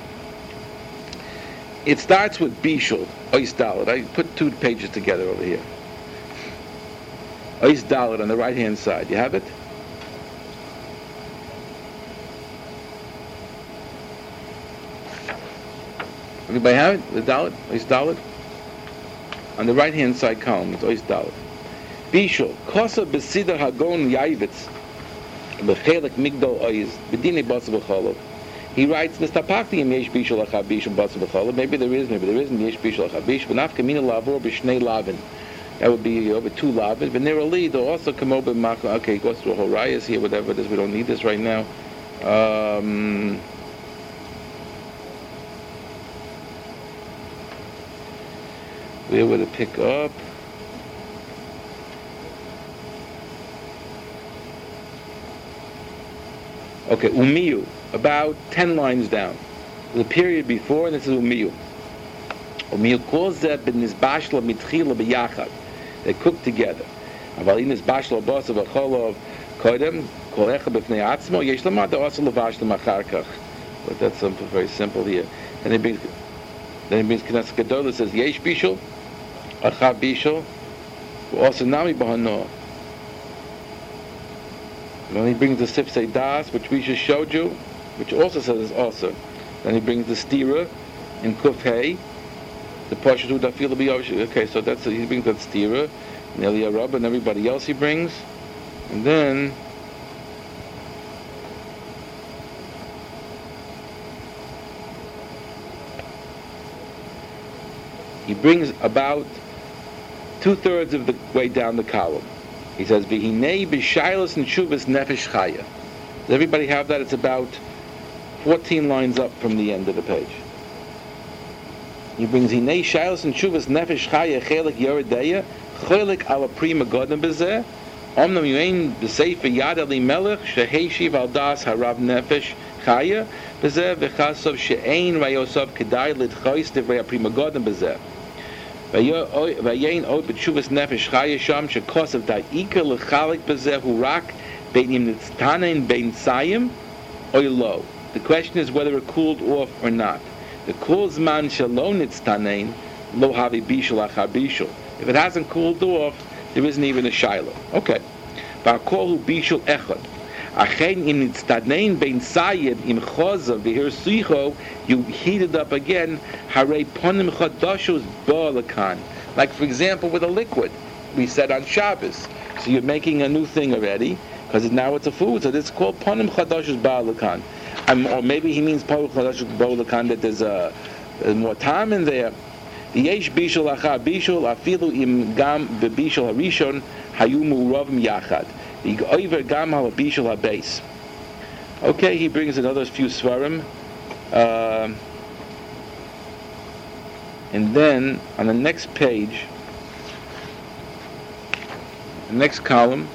It starts with Bishul, Ois Dalet. I put 2 pages together over here. Ois Dalet on the right-hand side. You have it? Everybody have it? The Dalet? Ois Dalet? On the right-hand side column, it's Ois Dalet. Bishul, Kosa Besider Hagon Yaivitz, Bechelek Migdal Ois, Bedine Basa B'cholav. He writes, Nistapakti Yem Yesh Bishul Achar Bishul Basa B'cholav. Maybe there is, maybe there isn't Yesh Bishul Achar Bishul. V'naf Kamina Lavor B'shnei Lavin. That would be over 2 Lavin. V'nerali, they'll also come over Machla. Okay, goes through a whole rayas here, whatever it is. We don't need this right now. Where would it pick up? Okay, Umiyu, about 10 lines down. The period before, and this is Umiyu. Umiyu calls that b'nizbashla mitchila b'yachad. They cook together. Aval in nizbashla b'asa v'cholov kodem kol echa b'fnei atzmo yesh lamad also lavashlam achar kach. But that's something very simple here. And he brings Knesset Gedolah, says yesh bishul achar bishul also nami b'hano. Then he brings the Sifsei Das, which we just showed you, which also says it's also. Then he brings the Stira in Kuf Hey, the Pashtu Dafil B'Yosh. Okay, so he brings that Stira, and Eliya Rabbah, and everybody else he brings. And then he brings about 2/3 of the way down the column. He says, "V'hinei b'shailas and shuvas nefesh chaya." Does everybody have that? It's about 14 lines up from the end of the page. He brings "Hinei shailas and shuvas nefesh chaya chelik yoredeya chelik ala prima godem bezeh omnam yuein b'seifa yad ali melech sheheshiv al das harav nefesh chaya bezeh v'chasav she'ein rayosav kedai litchois divrei prima godem bezeh." Vayein od b'tshuvas nefesh chaya sham shekosav da'ika l'chalik b'zeh hurak bein im nitztanein bein sayim oy lo. The question is whether it cooled off or not. The cool zman shelo nitztanein lo havi bishul achar bishul. If it hasn't cooled off, there isn't even a shiloh. Okay. V'akol hu bishul echad. Achen im nitztanein bein sayim im chozav v'hir suicho, you heat it up again. Harei ponim chodashos ba'alakan. Like for example with a liquid, we said on Shabbos. So you're making a new thing already, because now it's a food. So it's called ponim chodashos ba'alakan. Or maybe he means ponim chodashos ba'alakan, that there's more time in there. Yesh bishul achar bishul afilu im gam bebishul harishon hayu mu'uravim yachad. Over gam hal bishul habase. Okay, he brings another few svarim. And then on the next page, the next column,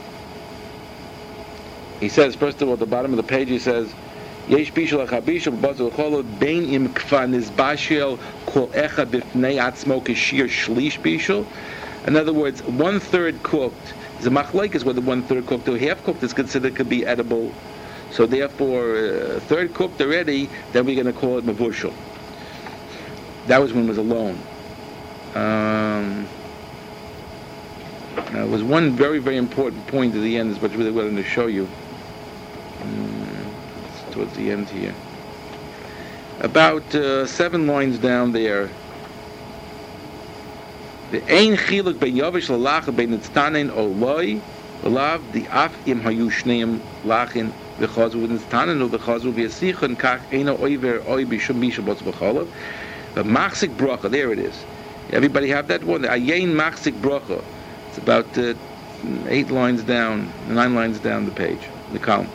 he says, first of all, at the bottom of the page, he says, Yesh bishul achar bishul b'bazu l'cholo bein im kfa nizbashel kol echa b'fnei atzmo k'shir shlish bishul. In other words, 1/3 cooked is a machlokes whether 1/3 cooked or half cooked is considered to be edible. So therefore, third cooked already, then we're going to call it mevushal. That was when it was alone. Now, there was one very, very important point at the end, is what I really wanted to show you. It's towards the end here. About 7 lines down there. The ein chiluk ben yavish lalach ben nitztanen oloi lav the af im hayu shneim lachin v'chazu v'nitztanen or v'chazu v'yasichon kach eino oiver oi b'shum b'shum b'tz b'cholav. The machzik bracha, there it is. Everybody have that one? The ayin machzik bracha. It's about 8 lines down, 9 lines down the page, the column.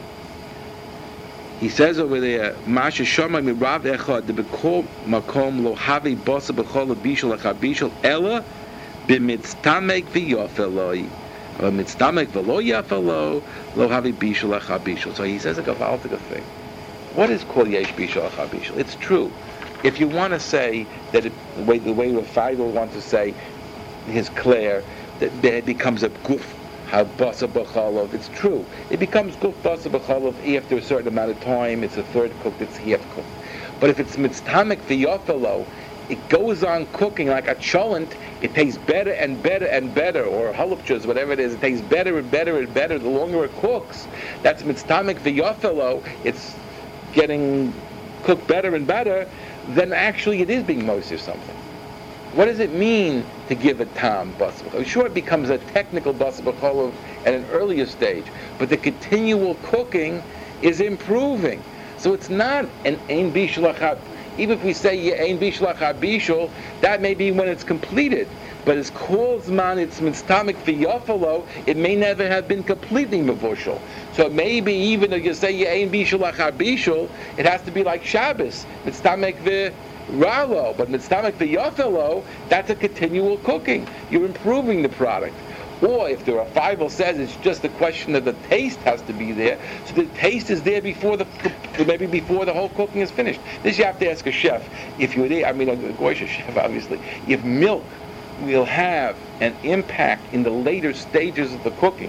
He says over there, Masha Shama mirav echad the bekol makom lo havi basa b'cholav b'shul achar b'shul ella b'mitztamek v'yofeloi. Mitztamek v'lo yafelo lo havi b'shul achar b'shul. So he says a gavaltic thing. What is called yesh b'shul achar b'shul? It's true. If you want to say that the way Rafayel wants to say his Claire, that it becomes a guf habasa b'cholov, it's true. It becomes guf basa b'cholov after a certain amount of time. It's a third cooked, it's half cooked. But if it's mitztamek v'yofelo, it goes on cooking like a cholent. It tastes better and better and better, or halupchas, whatever it is. It tastes better and better and better the longer it cooks. That's mitztamek v'yofelo. It's getting cooked better and better. Then actually it is being moister something. What does it mean to give a tam basa b'cholov? Sure, it becomes a technical basa b'cholov at an earlier stage, but the continual cooking is improving. So it's not an ein bishul achar. Even if we say ein bishul achar bishul, that may be when it's completed. But it's kol zman, it's mitztamek v'yofelo, it may never have been completely mevushal. So maybe even if you say ein bishul achar bishul, it has to be like Shabbos, mitztamek v'ralo. But mitztamek v'yofelo, that's a continual cooking. You're improving the product. Or if the Rafayel says it's just a question of the taste has to be there, so the taste is there before maybe before the whole cooking is finished. This you have to ask a chef. If you're there, I mean a goyish chef, obviously. If milk will have an impact in the later stages of the cooking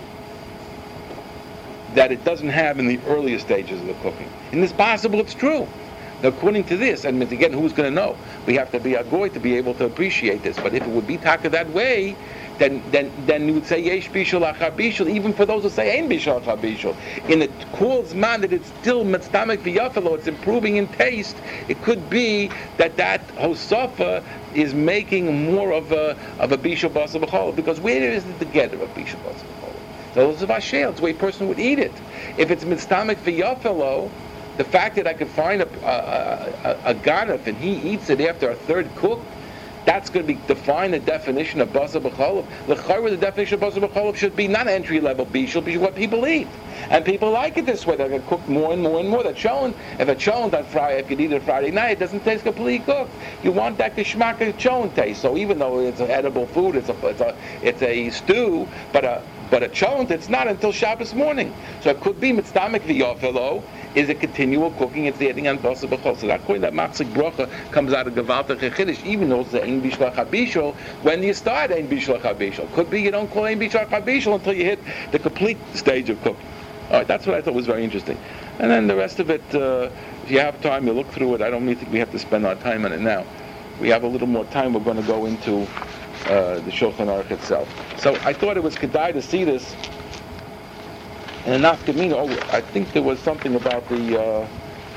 that it doesn't have in the earlier stages of the cooking. And it's possible it's true. Now, according to this, and again, who's going to know? We have to be a goy to be able to appreciate this. But if it would be taka that way, then you would say yesh bishul achar bishul, even for those who say ein bishul achar bishul. In the cool zman that it's still mitztamek v'yafelo, it's improving in taste. It could be that hosafa is making more of a bishul basa b'cholov, because where is it together of bishul basa b'cholov? Those of ashel, it's the way a person would eat it. If it's mitztamek v'yafelo, the fact that I could find a ganef and he eats it after a third cook, that's going to define the definition of basa b'cholov. L'chayra, the definition of basa b'cholov should be not entry level bishul, but what people eat, and people like it this way. They're going to cook more and more and more. That's shown. If it's shown on Friday, if you eat it Friday night, it doesn't taste completely cooked. You want that geschmack of shown taste. So even though it's an edible food, it's a stew, but a cholent, it's not until Shabbos morning. So it could be mitztamek v'yofelo, is a continual cooking. It's adding on basa b'chol. So that according that machzik bracha comes out of Gavalta Chiddush, even though it's the ein bishlach habishol. When you start ein bishlach habishol, could be you don't call ein bishlach habishol until you hit the complete stage of cooking. All right, that's what I thought was very interesting. And then the rest of it, if you have time, you look through it. I don't really think we have to spend our time on it now. We have a little more time. We're going to go into the Shulchan Aruch itself. So I thought it was kedai to see this. And nafkamina, I think there was something about the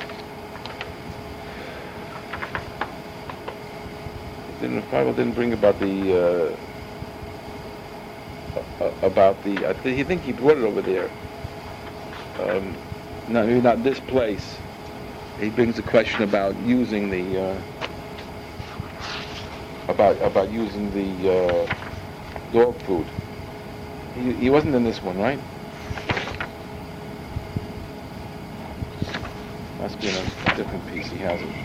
the Bible didn't bring about the I think he brought it over there. No, maybe not this place. He brings a question about using the about using the dog food. He wasn't in this one, right? Must be in a different piece. He has it.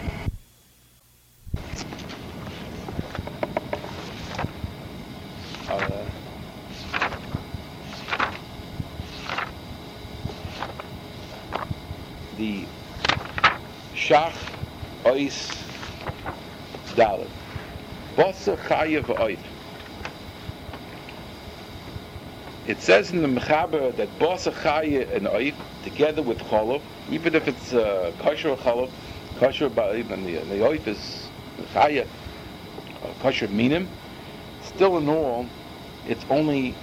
The Shach Ois Dalet Basa Chayev Oif. It says in the Mechaber that Basa Chayev and Oif together with Cholov, even if it's kosher Cholov, kosher Ba'ib, and the Oif is Chayev, kosher Minim, still in all, it's only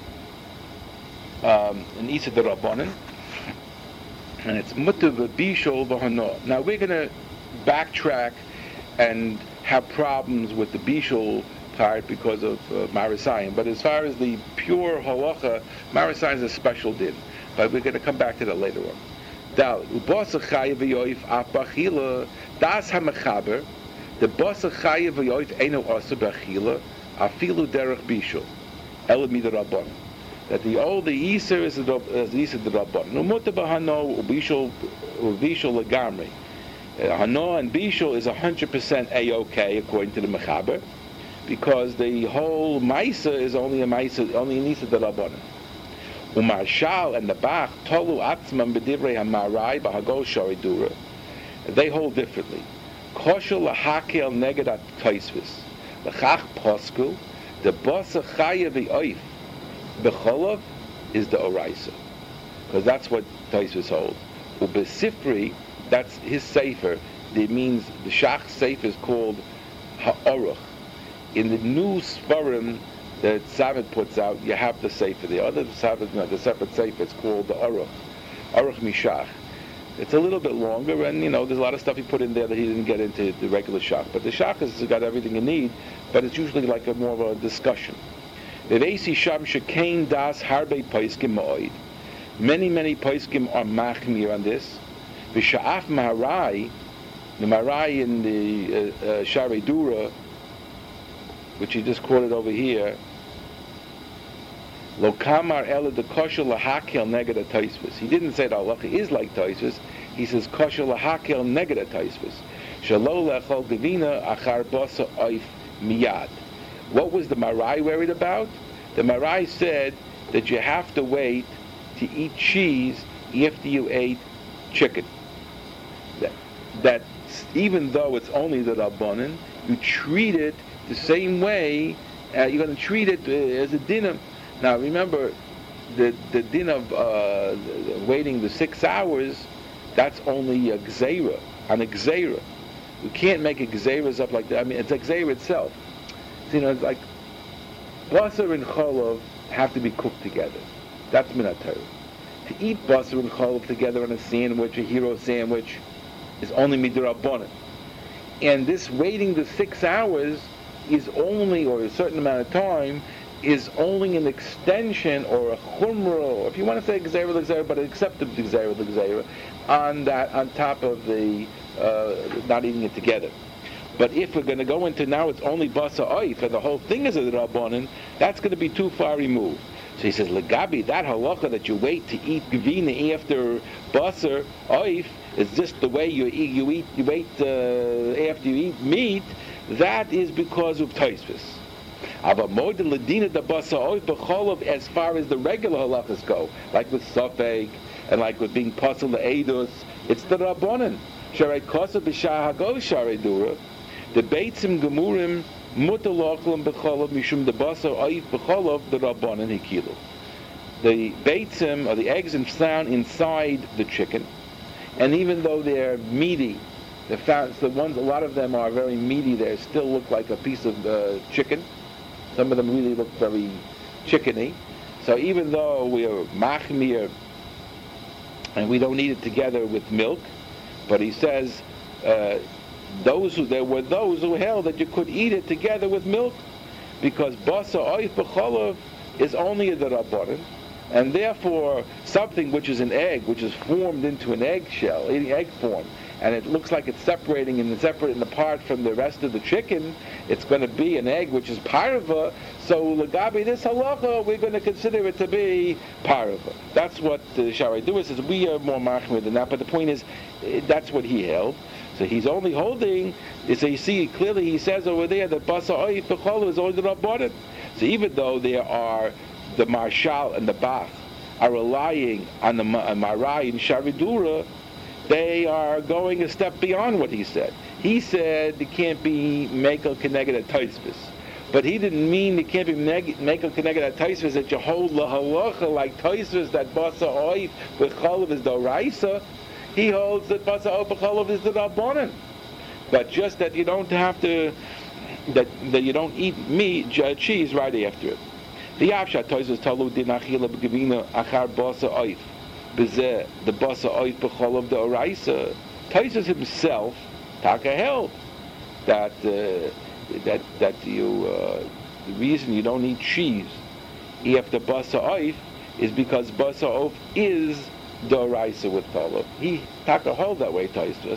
an Isa de Rabbanan, and it's mutter v'bishol v'hano. Now we're going to backtrack and have problems with the bishol part because of Marasayim. But as far as the pure halacha, Marasayim is a special din. But we're going to come back to that later on. Dal ubasa chayev v'yoif apachila das hamechaber the basa chayev v'yoif eno asa b'achila afilu derech bishol elamid rabban. That the Easter is the Easter the Rabban. No muta b'hano ubishol legamri. Hano and bishol is 100% a-okay according to the Mechaber, because the whole Maisa is only an Easter the Rabban. Umarshal and the Bach tolu atzman b'divrei hamarai b'hagol sharidura. They hold differently. Koshel lahakel negedat kaisvis. L'chach posku the basa chayev v'oif. Becholov is the Oraisa, because that's what Taisvis holds. Ubesifri, that's his sefer. It means the Shach sefer is called Ha'aruch. In the new Sfarim that Savet puts out, you have the sefer. The other Savet, the separate sefer, it's called the Aruch Mishach. It's a little bit longer, and there's a lot of stuff he put in there that he didn't get into the regular Shach. But the Shach has got everything you need, but it's usually like more of a discussion. Many paiskim are machmir on this. V'sha'af maharai, the maharai in the Sharei Dura, which he just quoted over here, lo kamar ela de kosher lahakel neged taisvis. He didn't say the halacha is like taisvis. He says kosher lahakel neged taisvis. Shalo lechol gevina achar basa oif miyad. What was the Marai worried about? The Marai said that you have to wait to eat cheese after you ate chicken. That even though it's only the Rabbanan, you treat it the same way. You're going to treat it as a din. Now remember, the din of waiting the 6 hours, that's only a gzeira, an gzeira. You can't make a gzeiras up like that. I mean, it's a gzeira itself. It's like basar and cholov have to be cooked together. That's minat Torah. To eat basar and cholov together on a sandwich, a hero sandwich, is only midrabanan. And this waiting the 6 hours is only, or a certain amount of time, is only an extension or a chumrah, or if you want to say gzeira, but accept the gzeira, on top of the not eating it together. But if we're going to go into now it's only basa oif and the whole thing is a rabbanan, that's going to be too far removed. So he says, legabi, that halacha that you wait to eat gevina after basa oif is just the way you wait after you eat meat. That is because of taisvis. As far as the regular halachas go, like with safek and like with being pasal le'edus, It's the Rabbanan. Sharai Kosa B'Shah Hagol Sharai Dura. The Beitzim Gemurim Mutar Lachlam B'Cholov Mishum the Basar Oif B'Cholov the Rabbanan Hikilu. The Beitzim, or the eggs, are found inside the chicken, and even though they're meaty, the ones, a lot of them are very meaty. They still look like a piece of chicken. Some of them really look very chickeny. So even though we are machmir and we don't eat it together with milk, but he says there were those who held that you could eat it together with milk, because basa oif b'cholov is only a derabanan, and therefore something which is an egg, which is formed into an eggshell, in egg form, and it looks like it's separating and separate and apart from the rest of the chicken, it's going to be an egg which is parva. So lagabi this halacha, we're going to consider it to be parva. That's what the Sharai Dura says. We are more machmir than that, but the point is, that's what he held. So he's only holding. So you see clearly, he says over there that basa oif b'chol is only the rabbanan. So even though there are the marshal and the bach are relying on the marai and Sharai Dura, they are going a step beyond what he said. He said it can't be mekel keneged at taisvis, but he didn't mean it can't be mekel keneged at taisvis that you hold la halacha like taisvis that basa oif b'cholav is doraisa. He holds that basa oif b'cholav is the rabbanan, but just that you don't have to, that you don't eat cheese right after it. The Avshat taisvis talu din achila b'gevina achar basa oif. The basa oif b'cholav the oraisa. Taisus himself, Taka held that the reason you don't eat cheese after basa oif is because basa oif is the oraisa with cholav. He Taka held that way. Taisus.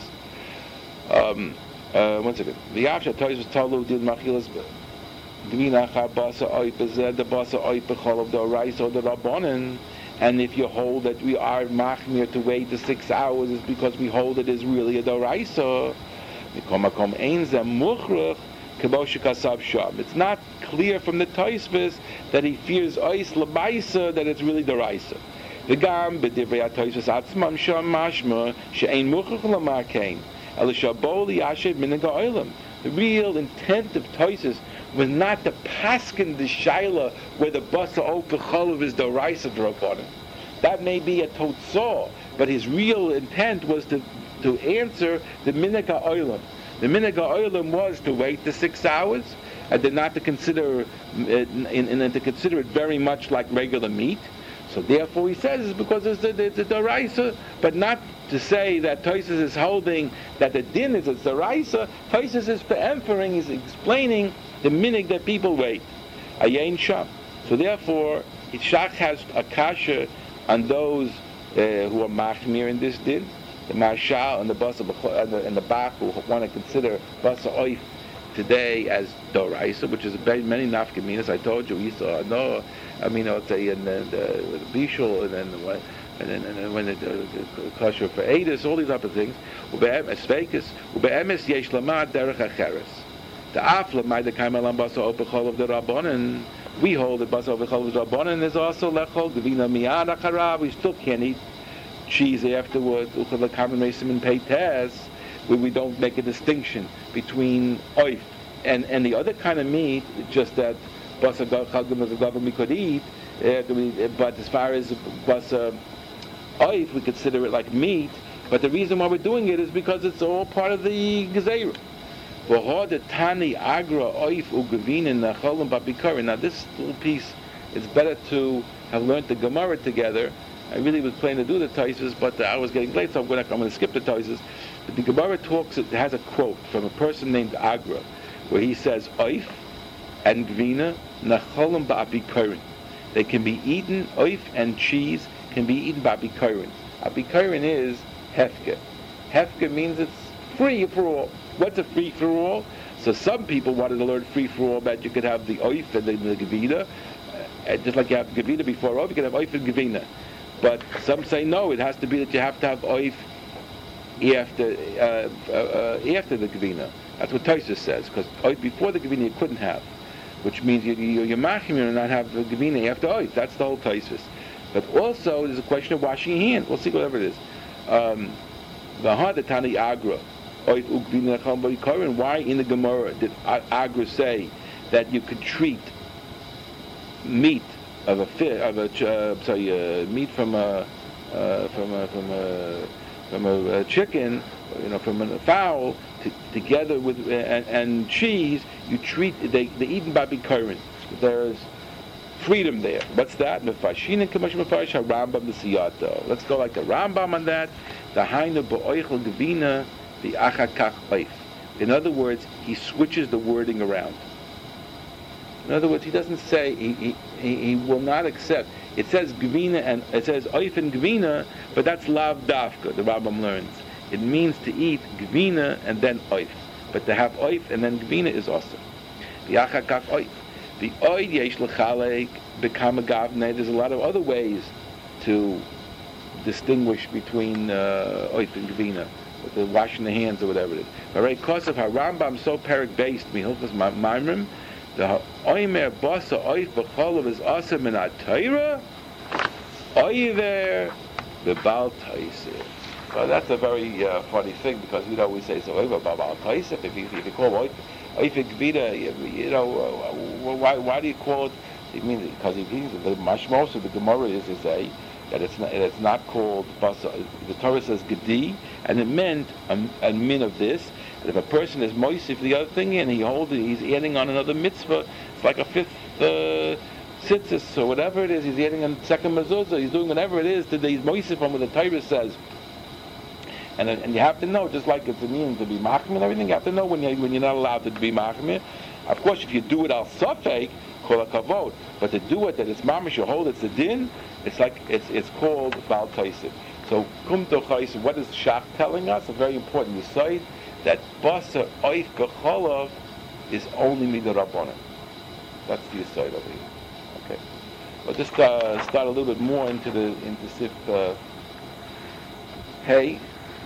One second. The Avshat Taisus talu din machilas gvina achar basa oif the basa oif b'cholav the oraisa the rabbanan. And if you hold that we are machmir to wait the 6 hours, is because we hold it is really a doraisa. It's not clear from the Tosfos that he fears ois labaisa, that it's really doraisa. V'gam b'divrei Tosfos atzmam sham mashma she'ein muchrach lamar kain elishabol yashev minhag ha'olam. The real intent of Tosfos was not to paskin the shaila where the basa oif b'cholav is the raisa drabanan. That may be a totzah, but his real intent was to answer the minhag ha'olam. The minhag ha'olam was to wait the 6 hours and then not to consider it, to consider it very much like regular meat. So therefore he says it's because it's the raisa, but not to say that Tosfos is holding that the din is the raisa. Tosfos is emphasizing, is explaining the minhag that people wait. Ayin sham. So therefore, Shach has a kasha on those who are machmir in this din, the marshal and the basa and the bach who want to consider basa oif today as doraisa, which is many nafkaminas. I told you, Isa, no, I mean, I'll say, and then the bishul, and then when the kosher for edus, all these other things. Ube'emes fekes, ube'emes yesh lamad derech acheres. The afla might have come along basa oif b'cholav of the rabbanan. We hold that basa oif b'cholav of the rabbanan is also lechol gevina miyad acharav. We still can't eat cheese afterwards. Uchad lekamen reisim in peites, where we don't make a distinction between oif and the other kind of meat. Just that basa chagam we could eat, but as far as basa oif, we consider it like meat. But the reason why we're doing it is because it's all part of the gezeirah. Now this little piece, it's better to have learned the Gemara together. I really was planning to do the Tosfos, but I was getting late, so I'm going to skip the Tosfos. But the Gemara has a quote from a person named Agra, where he says, Oif and Gvina, Nacholim ba'apikorin. They can be eaten, oif and cheese can be eaten ba'apikorin. Apikorin is hefke. Hefke means it's free for all. What's a free for all? So some people wanted to learn free for all that you could have the oif and the gevina, just like you have gevina before oif, you can have oif and gevina. But some say no, it has to be that you have to have oif after the gevina. That's what Tosfos says, because oif before the gevina you couldn't have, which means you're machmir and not have the gevina after oif. That's the whole Tosfos. But also there's a question of washing your hand. We'll see whatever it is. V'hadatani Agra. Why in the Gemara did Agra say that you could treat meat of a fish, meat from a chicken, from a fowl, together with and cheese? You treat they eaten by bikurin. There's freedom there. What's that? Let's go like the Rambam on that. The Hainu ba'oichel gevina. In other words, he switches the wording around. In other words, he doesn't say he will not accept. It says gvina and it says oif and gvina, but that's lav dafka. The Rambam learns it means to eat gvina and then oif, but to have oif and then gvina is also the achakach oif. The oid yesh lechalek become a gavne. There's a lot of other ways to distinguish between oif and gvina. With the washing the hands or whatever it is. But right, because of how Rambam so parak based mihilchas maimrim, the oimer basa oif b'cholav is asa min atayra, oiver b'bal taisir. Well, that's a very funny thing because we say so oiver b'bal taisir. If you call oif gvida, why do you call it? I mean, because the mashmos of the Gemara is to say that it's not called basa. The Torah says gedi, and it meant a min of this. And if a person is moisif the other thing, and he's adding on another mitzvah, it's like a fifth tzitzis or whatever it is. He's adding a second mezuzah. He's doing whatever it is. He's moisif on what the Torah says. And you have to know, just like it's a meaning to be machmir and everything. You have to know when you're not allowed to be machmir. Of course, if you do it al safek, kol hakavod. But to do it that it's mamish, you hold it's the din. It's like it's called bal taisif. So kum tochais. What is Shach telling us? A very important aside that basa oif gacholov is only midrabanan. That's the aside over here. Okay. But just start a little bit more into Sif Hey.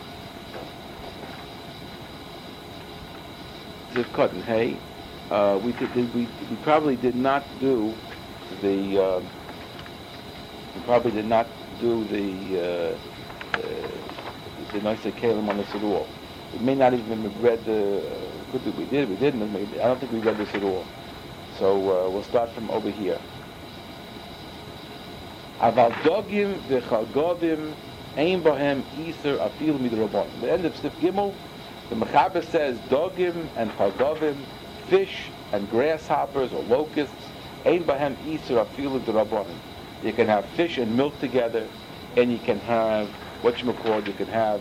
Sif Cotton Hey. We probably did not do the. We probably did not do the Noisei Kalim on this at all. We may not even have read the. We didn't. I don't think we read this at all. So we'll start from over here. Aval dogim v'chalgodim ein bohem iser afil midrabon. The end of Sif Gimel, the Mechaber says dogim and chalgovim, fish and grasshoppers or locusts, ein bohem iser afil midrabon. You can have fish and milk together, and you can have you can have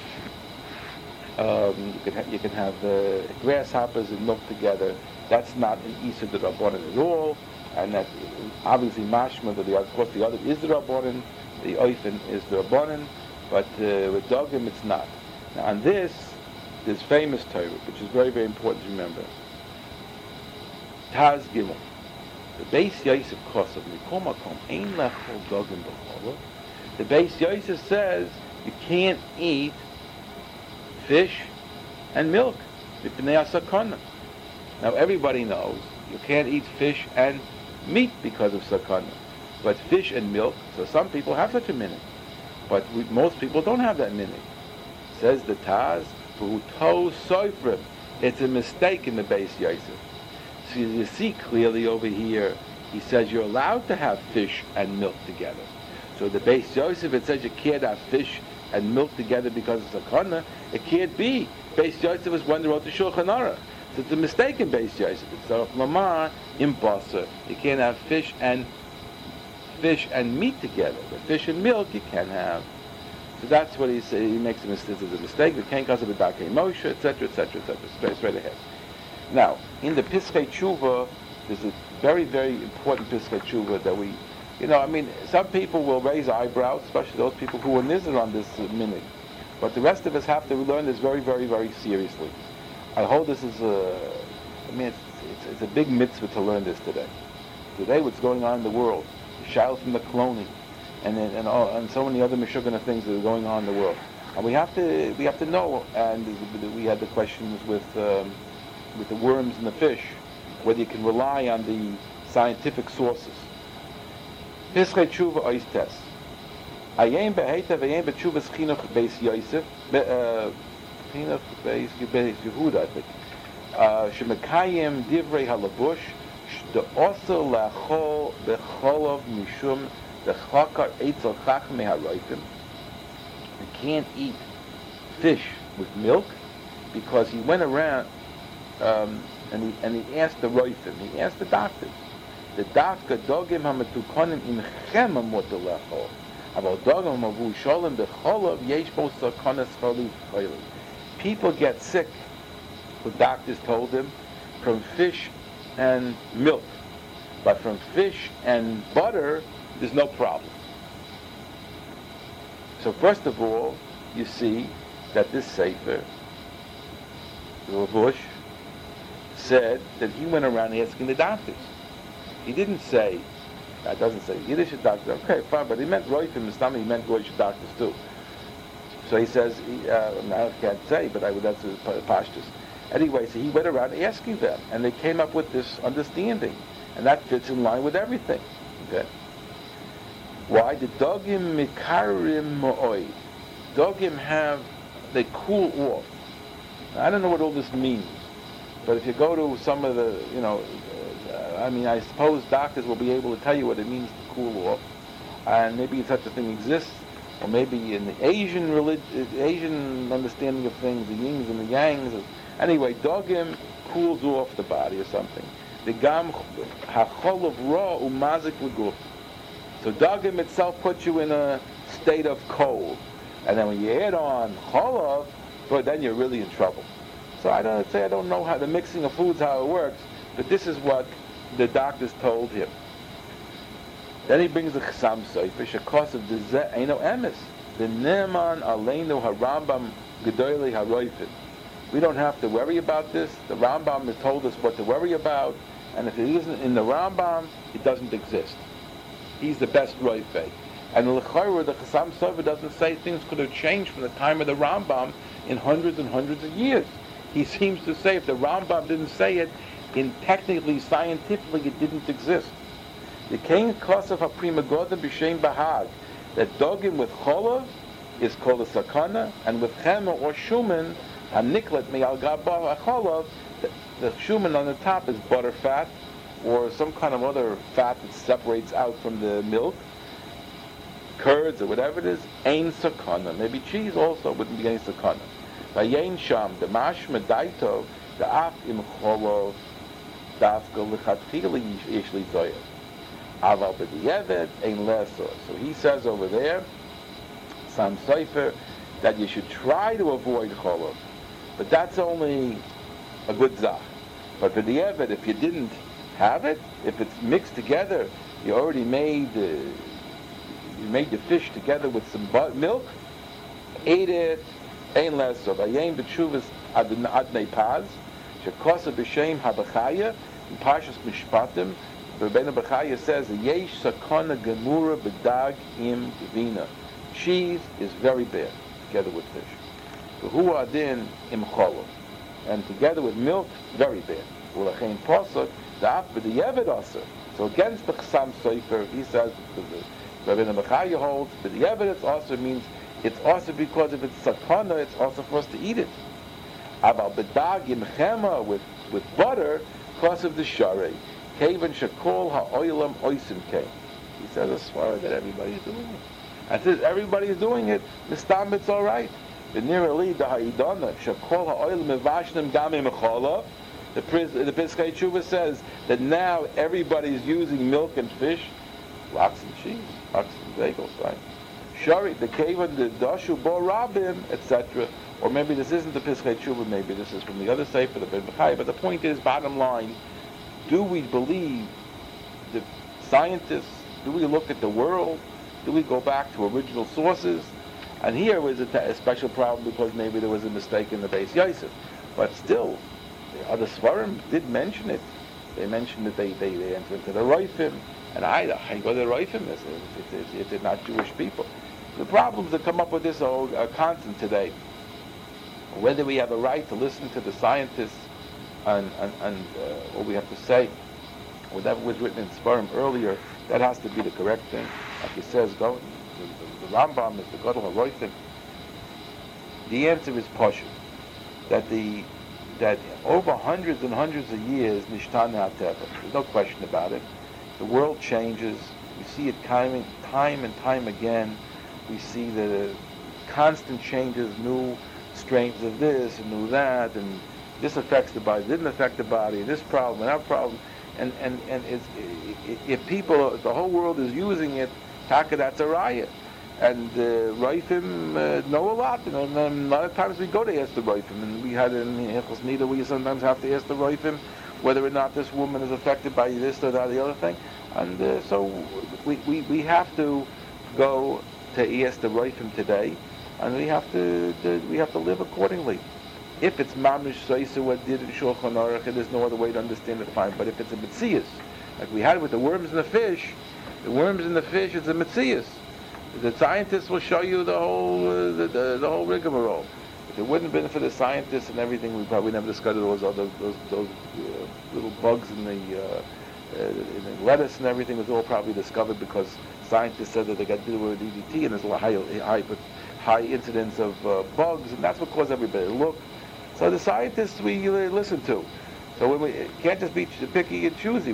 grasshoppers and milk together. That's not an Isa de Rabbanan at all, and that obviously mashma. Of course, the other is the Rabbanan, the oifen is the Rabbanan, but with dogim it's not. Now on this famous Torah, which is very, very important to remember. Taz Gimel. The Beis Yosef Kosav Mikomakom Ein Lechol Dogim B'Chola. The Beis Yosef says you can't eat fish and milk. B'Pnei Sakana. Now everybody knows you can't eat fish and meat because of sakana, but fish and milk. So some people have such a minute, but most people don't have that minute. Says the Taz, V'Uto Soifrim. It's a mistake in the Beis Yosef. So you see clearly over here, he says you're allowed to have fish and milk together. So the Beis Yosef, it says you can't have fish and milk together because of sakana. It can't be. Beis Yosef is one that wrote the Shulchan Aruch. So it's a mistake in Beis Yosef. It's a Lamar in Basar. You can't have fish and meat together. But fish and milk you can have. So that's what he says. He makes a mistake. It's a mistake. The can't cause a b'darkei Moshe, etc., etc., etc. Straight ahead. Now, in the Piskei Tshuva, there's a very, very important Piskei Tshuva that we, some people will raise eyebrows, especially those people who are nizar on this minute. But the rest of us have to learn this very, very, very seriously. I hold this as it's a big mitzvah to learn this today. Today, what's going on in the world, the Shail from the cloning, and so many other meshugana things that are going on in the world, and we have to know. And we had the questions with the worms and the fish, whether you can rely on the scientific sources. Piskei Tshuva Ois Tes. Ayem beheita v'ayem b'tshuvas chinuch beis Yosef, chinuch beis Yehuda, I think. Shemekayim divrei halabush, she'oser lachol becholov mishum dechakar eitzel chachmei haroifim. You can't eat fish with milk because he went around and he asked the roifim, he asked the doctors. The dafka dogim hamatukonim in chema mutar lachol. People get sick, the doctors told him, from fish and milk. But from fish and butter, there's no problem. So first of all, you see that this Sefer, the Bush, said that he went around asking the doctors. He didn't say, that doesn't say Yiddish doctor. Okay, fine, but he meant Roifim, he meant Goyish doctors too. So he says, I can't say, but that's his pashtus. Anyway, so he went around asking them, and they came up with this understanding, and that fits in line with everything. Okay. Why? The dogim mikarim mo'oi. Dogim they cool off. I don't know what all this means, but if you go to some of the, I suppose doctors will be able to tell you what it means to cool off, and maybe such a thing exists, or maybe in the Asian Asian understanding of things, the yings and the yangs. Anyway, dogim cools off the body or something. The gam hachol of raw umazik leguf. So dogim itself puts you in a state of cold, and then when you add on cholav, but then you're really in trouble. So I don't know how the mixing of foods, how it works, but this is what the doctors told him. Then he brings the Chasam Sofer, because of the Eino Emes, the Neman Aleinu HaRambam Gedoylei HaRoifim. We don't have to worry about this. The Rambam has told us what to worry about, and if it isn't in the Rambam, it doesn't exist. He's the best Roifei. And the Chasam Sofer doesn't say things could have changed from the time of the Rambam in hundreds and hundreds of years. He seems to say if the Rambam didn't say it, technically, scientifically, it didn't exist. The King Kosov HaPrima Godim B'Shem Bahag, that dogim with cholav is called a sakana, and with chema or shuman, haniklet me'al gabah cholav, the shuman on the top is butter fat, or some kind of other fat that separates out from the milk, curds or whatever it is, ain sakana. Maybe cheese also wouldn't be any sakana. Vayein sham, the mashma daito, the af im cholav, dafka lichatchila yishli zoyer. Aval b'di'evet ein lesor. So he says over there, Sam Sofer, that you should try to avoid cholav, but that's only a good zach. But b'di'evet, if you didn't have it, if it's mixed together, you already made the fish together with some milk, ate it, ein lesor. Vayem b'tshuvas adnei paz, shekosa b'shem habachaya, in Parshas Mishpatim, Rabbeinu Bechaya says, Yesh sakana gemura b'dag im gevina. Cheese is very bad, together with fish. V'hu adin im cholav. And together with milk, very bad. U'lachein posuk, da'af b'di'evet aser. So against the Chasam Sofer, he says, Rabbeinu Bechaya holds, b'di'evet also means, it's also because if it's sakana, it's also for us to eat it. Aval b'dag im chema, with butter, because of the sharei. Kavan shakol ha'oilam oisim kei. He says a svara that everybody's doing it. And since everybody's doing it, the stam it's all right. The nirali the ha'idana shakol ha'oilam mevashnim gamim mecholav. The Piskei Tshuva says that now everybody's using milk and fish, lox and cheese, lox and bagels, right? Shari, the kavan, the dashu bo rabim, etc. Or maybe this isn't the Piskei Tshuva, maybe this is from the other Sefer, the Ben Bechai. But the point is, bottom line, do we believe the scientists? Do we look at the world? Do we go back to original sources? And here was a special problem because maybe there was a mistake in the Beis Yosef. But still, the other Svarim did mention it. They mentioned that they entered into the Roifim. And I go to the Roifim, it's not Jewish people. The problems that come up with this are constant today. Whether we have a right to listen to the scientists and what we have to say, whatever was written in Sfarim earlier, that has to be the correct thing. Like he says, go the Rambam is the Gadol HaRoifim. The answer is Pashut, that over hundreds and hundreds of years, Nishtana HaTeva. There's no question about it. The world changes. We see it time and time again. We see the constant changes, new strains of this and new that, and this affects the body, didn't affect the body, this problem and that problem. And if people, the whole world is using it, taka, that's a riot. And Raifim know a lot. And a lot of times we go to ask the Raifim, and we had in Hilchos Nida, we sometimes have to ask the Raifim whether or not this woman is affected by this or that, the other thing. And so we have to go to ask the Raifim today, and we have to live accordingly. If it's mamish soisa what did in Shulchan Aruch, there's no other way to understand it, fine. But if it's a mitzias, like we had with the worms and the fish is a mitzias. The scientists will show you the whole rigmarole. If it wouldn't have been for the scientists and everything, we probably never discovered those little bugs in the lettuce and everything was all probably discovered because scientists said that they got to do with DDT and there's a high incidence of bugs, and that's what caused everybody to look. So the scientists we listen to. So when we can't just be picky and choosy.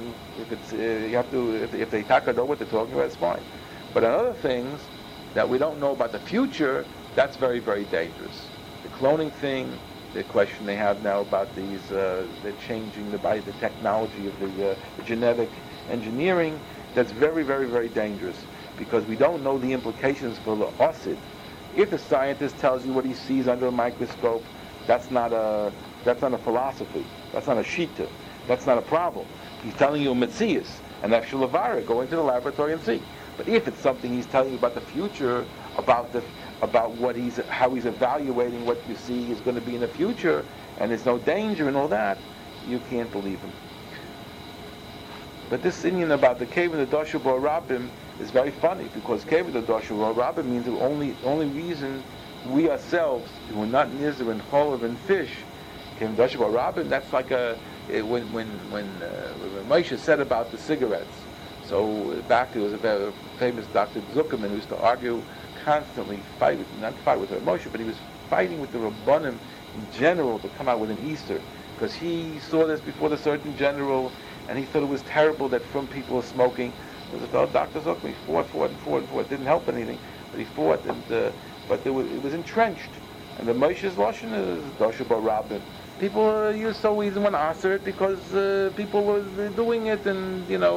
If they know what they're talking about, it's fine. But on other things that we don't know about the future, that's very, very dangerous. The cloning thing, the question they have now about these, they're changing the technology of the genetic engineering, that's very, very, very dangerous because we don't know the implications for the osid. If the scientist tells you what he sees under a microscope, that's not a philosophy. That's not a shita. That's not a problem. He's telling you a metzias, and that's shalavara. Go into the laboratory and see. But if it's something he's telling you about the future, about how he's evaluating what you see is going to be in the future, and there's no danger and all that, you can't believe him. But this Indian about the cave in the Doshu Bar Rabbim is very funny because cave in the Doshu Bar Rabbim means the only reason we ourselves who are not nizar and cholav and fish came in the Doshu Bar Rabbim. That's like when Moshe said about the cigarettes. So back there was a famous Dr. Zuckerman who used to argue constantly, not fight with Moshe, but he was fighting with the Rabbanim in general to come out with an Easter because he saw this before the Surgeon General and he thought it was terrible that from people were smoking. There was a fellow, Dr. Zuckerman, he fought. It didn't help anything, but he fought, but it was entrenched. And the Moshe's Lashon is Doshu Bar Rabbim. People used so easy want to answer it because people were doing it, and he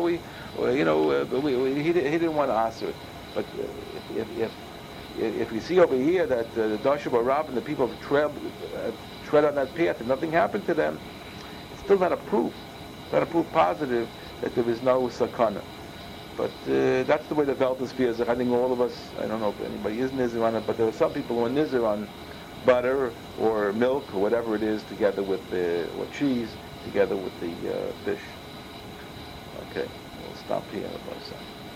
didn't want to answer it. But if we see over here that the Doshu Bar Rabbim, the people tread on that path and nothing happened to them, it's still not a proof. Not a proof positive that there is no sakana. But that's the way the Veltas feels. I think all of us, I don't know if anybody is nizar on it, but there are some people who are nizar on butter or milk or whatever it is together with or cheese together with the fish. Okay, we'll stop here for a second.